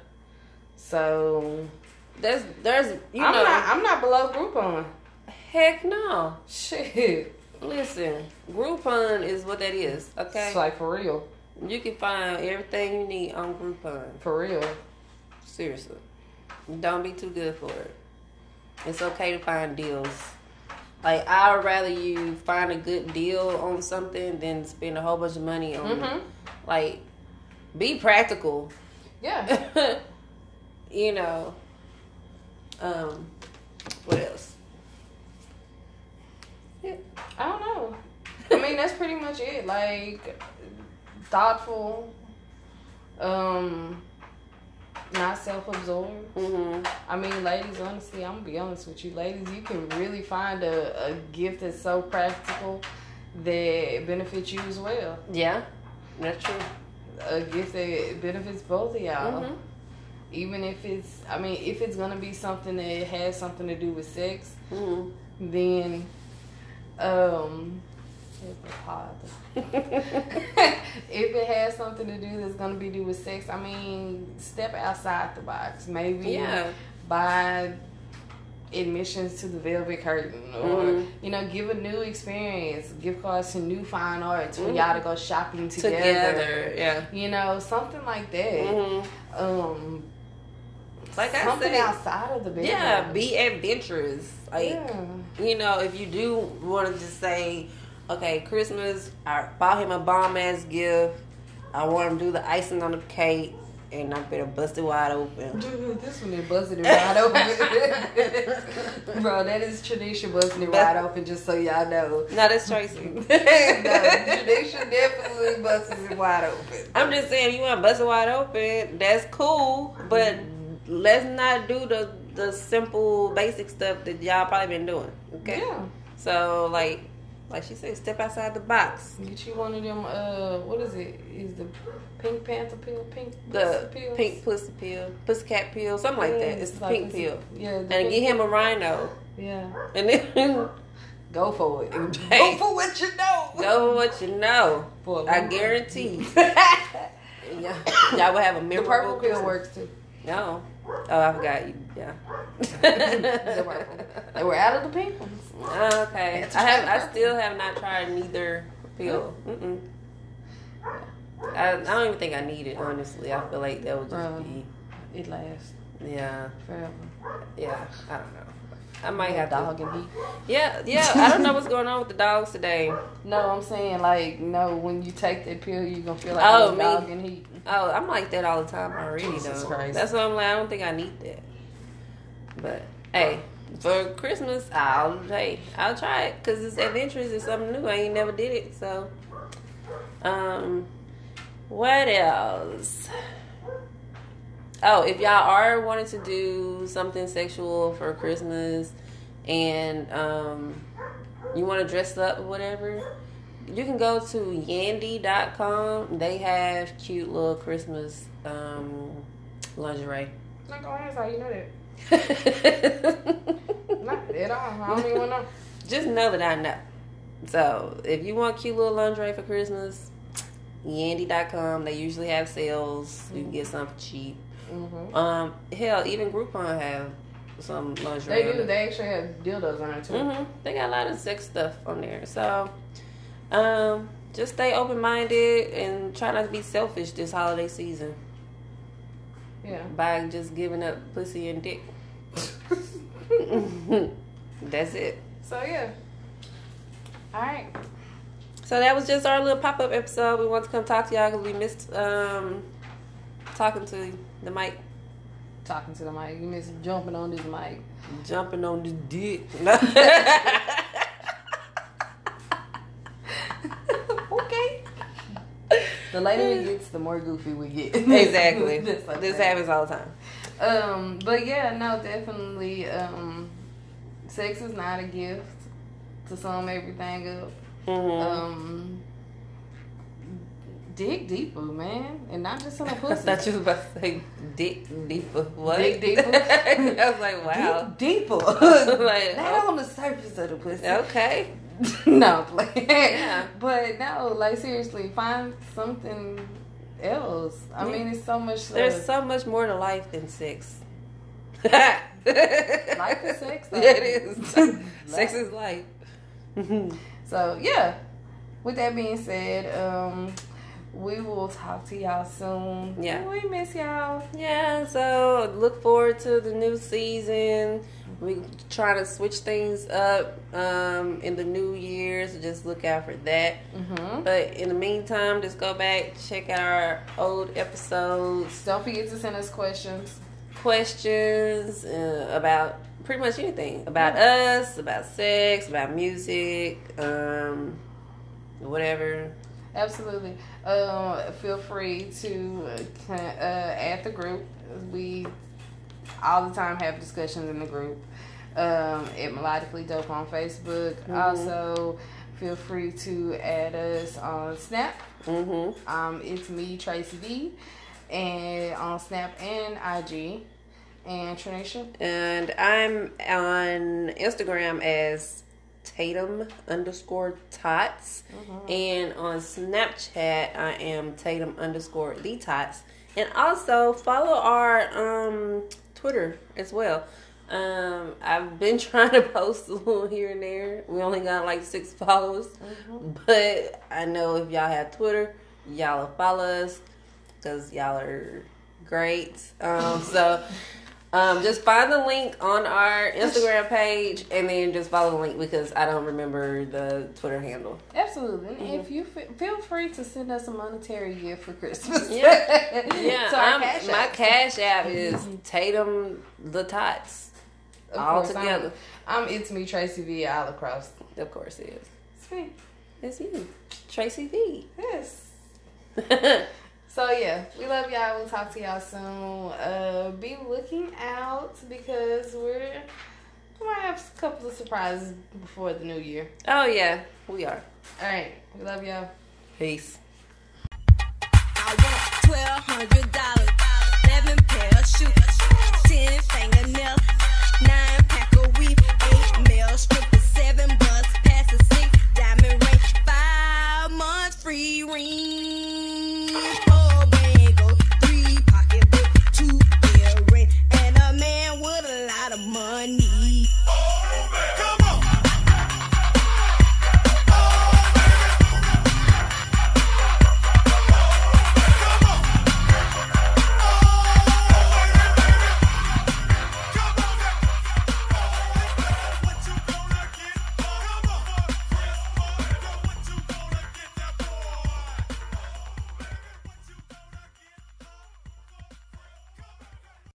So
there's there's you
I'm
know,
not I'm not below Groupon.
heck no.
Shit,
Listen, Groupon is what that is. Okay,
it's like for real,
you can find everything you need on Groupon.
for real.
Seriously, don't be too good for it. It's okay to find deals. Like, I would rather you find a good deal on something than spend a whole bunch of money on.
Mhm.
Like, be practical.
Yeah.
You know. Um. What else? Yeah.
I don't know. I mean, that's pretty much it. Like, thoughtful, um, not self-absorbed.
Mhm.
I mean, ladies, honestly, I'm gonna be honest with you. Ladies, you can really find a, a gift that's so practical that benefits you as well.
Yeah. That's true.
A gift that benefits both of y'all.
Mhm.
Even if it's, I mean, if it's gonna be something that has something to do with sex,
Mhm.
then um here's the pod. If it has something to do that's gonna be do with sex, I mean, step outside the box. Maybe
Yeah.
buy admissions to the Velvet Curtain, or
Mhm.
you know, give a new experience, gift cards to New Fine Arts for
Mhm.
y'all to go shopping together.
Together. Yeah.
You know, something like that.
Mhm.
Um,
Like I
something
said,
outside of the bedroom.
yeah, be adventurous. Like,
Yeah.
you know, if you do want to just say, okay, Christmas, I bought him a bomb ass gift. I want him to do the icing on the cake, and I'm gonna bust it wide open.
Dude, this one is busted it wide open. Bro, that is Tradition busting it wide open, just so y'all know.
No, that's Tracy.
No, Tradition definitely busting it wide open.
I'm just saying, you want to bust it wide open, that's cool, but let's not do the the simple, basic stuff that y'all probably been doing. Okay?
Yeah.
So, like, like she said, step outside the box.
Get you one of them, uh, what is it? Is the Pink Panther pill? Pink
The
pussy pills?
pink pussy pill, pussycat pill, something like
Yeah,
that. It's the
like
pink
it's-
pill.
Yeah. the
And
pink
get him
pill.
a rhino.
Yeah.
And then
Go for it.
Hey.
Go for what you know.
go with what you know.
For a
I
long
guarantee. Yeah, y'all will have a
The
memorable
purple pill
Christmas.
works too.
No. Oh, I forgot you. Yeah.
The purple. They were out of the pink ones.
Okay. I have. I still have not tried neither pill. Mm-mm. I, I don't even think I need it. Honestly, I feel like that would just
Bruh.
be.
It lasts
Yeah.
forever.
Yeah. I don't know. I might have
Dog
to.
and heat.
Yeah. Yeah. I don't know what's going on with the dogs today.
No, I'm saying like no. When you take that pill, you're gonna feel like
Oh,
a
me.
dog and heat.
Oh, I'm like that all the time already,
Jesus
though.
Christ.
That's why I'm like, I don't think I need that. But hey, for Christmas, I'll hey, I'll try it because it's adventurous. It's something new. I ain't never did it, so. Um, what else? Oh, if y'all are wanting to do something sexual for Christmas, and um, you want to dress up or whatever. You can go to yandy dot com. They have cute little Christmas um, lingerie.
Not gonna ask how you know that. Not at all. I don't even want to know.
Just know that I know. So, if you want cute little lingerie for Christmas, yandy dot com. They usually have sales. You can get some for cheap.
Mm-hmm.
Um, hell, even Groupon have some lingerie.
They
on
do.
it.
They actually have dildos on it too.
hmm They got a lot of sex stuff on there. So, um, just stay open minded and try not to be selfish this holiday season
Yeah.
by just giving up pussy and dick. That's it.
So yeah. All right.
So that was just our little pop up episode. We want to come talk to y'all because we missed um, talking to the mic,
Talking to the mic. You miss jumping on this mic.
jumping on the dick.
Okay. The later it gets, the more goofy we get.
Exactly.
Just like
This
that.
happens all the time.
Um, but yeah, no, definitely. Um, sex is not a gift. To sum everything up,
Mm-hmm.
um, dig deeper, man, and not just in a
I
pussy.
thought you was about to say dick deeper. What?
Dig deeper?
I was like, wow.
Dig deeper.
Like,
Not
oh,
on the surface of the pussy.
okay.
No, like,
Yeah.
but no, like seriously, find something else. I
Yeah.
mean, it's so much.
There's
uh,
so much more to life than sex.
life is sex. Though.
Yeah, it is. Sex is life.
So yeah. With that being said, um, we will talk to y'all soon.
Yeah.
We miss y'all.
Yeah, so look forward to the new season. We trying to switch things up um, in the new year, so just look out for that.
Mm-hmm.
But in the meantime, just go back, check out our old episodes,
Don't forget to send us questions.
questions uh, about pretty much anything about us, about sex, about music, um, whatever.
Absolutely. Um, feel free to uh, add the group. We all the time have discussions in the group. Um, at Melodically Dope on Facebook.
Mm-hmm.
Also, feel free to add us on Snap.
Mm-hmm.
Um, it's me, Tracy D, and on Snap and I G. And Trinisha.
And I'm on Instagram as Tatum underscore Tots. And on Snapchat, I am Tatum underscore the Tots. And also follow our um, Twitter as well. Um, I've been trying to post a little here and there. We only got like six followers. But I know if y'all have Twitter, y'all will follow us because y'all are great. Um, so... Um, just find the link on our Instagram page and then just follow the link because I don't remember the Twitter handle.
Absolutely. And if you f- feel free to send us a monetary gift for Christmas.
Yeah. Yeah,
So our
I'm,
Cash
my
App.
Cash App is Tatum the Tots.
Of
all
course,
together.
I'm, I'm It's Me, Tracy V, all across.
Of course it is.
It's me.
It's you, Tracy V.
Yes. So yeah, we love y'all. We'll talk to y'all soon. Uh, be looking out because we're we might have a couple of surprises before the new year.
Oh yeah, we are.
All right, we love y'all.
Peace.
I want twelve hundred dollars, eleven pair of shoes, ten fingernails.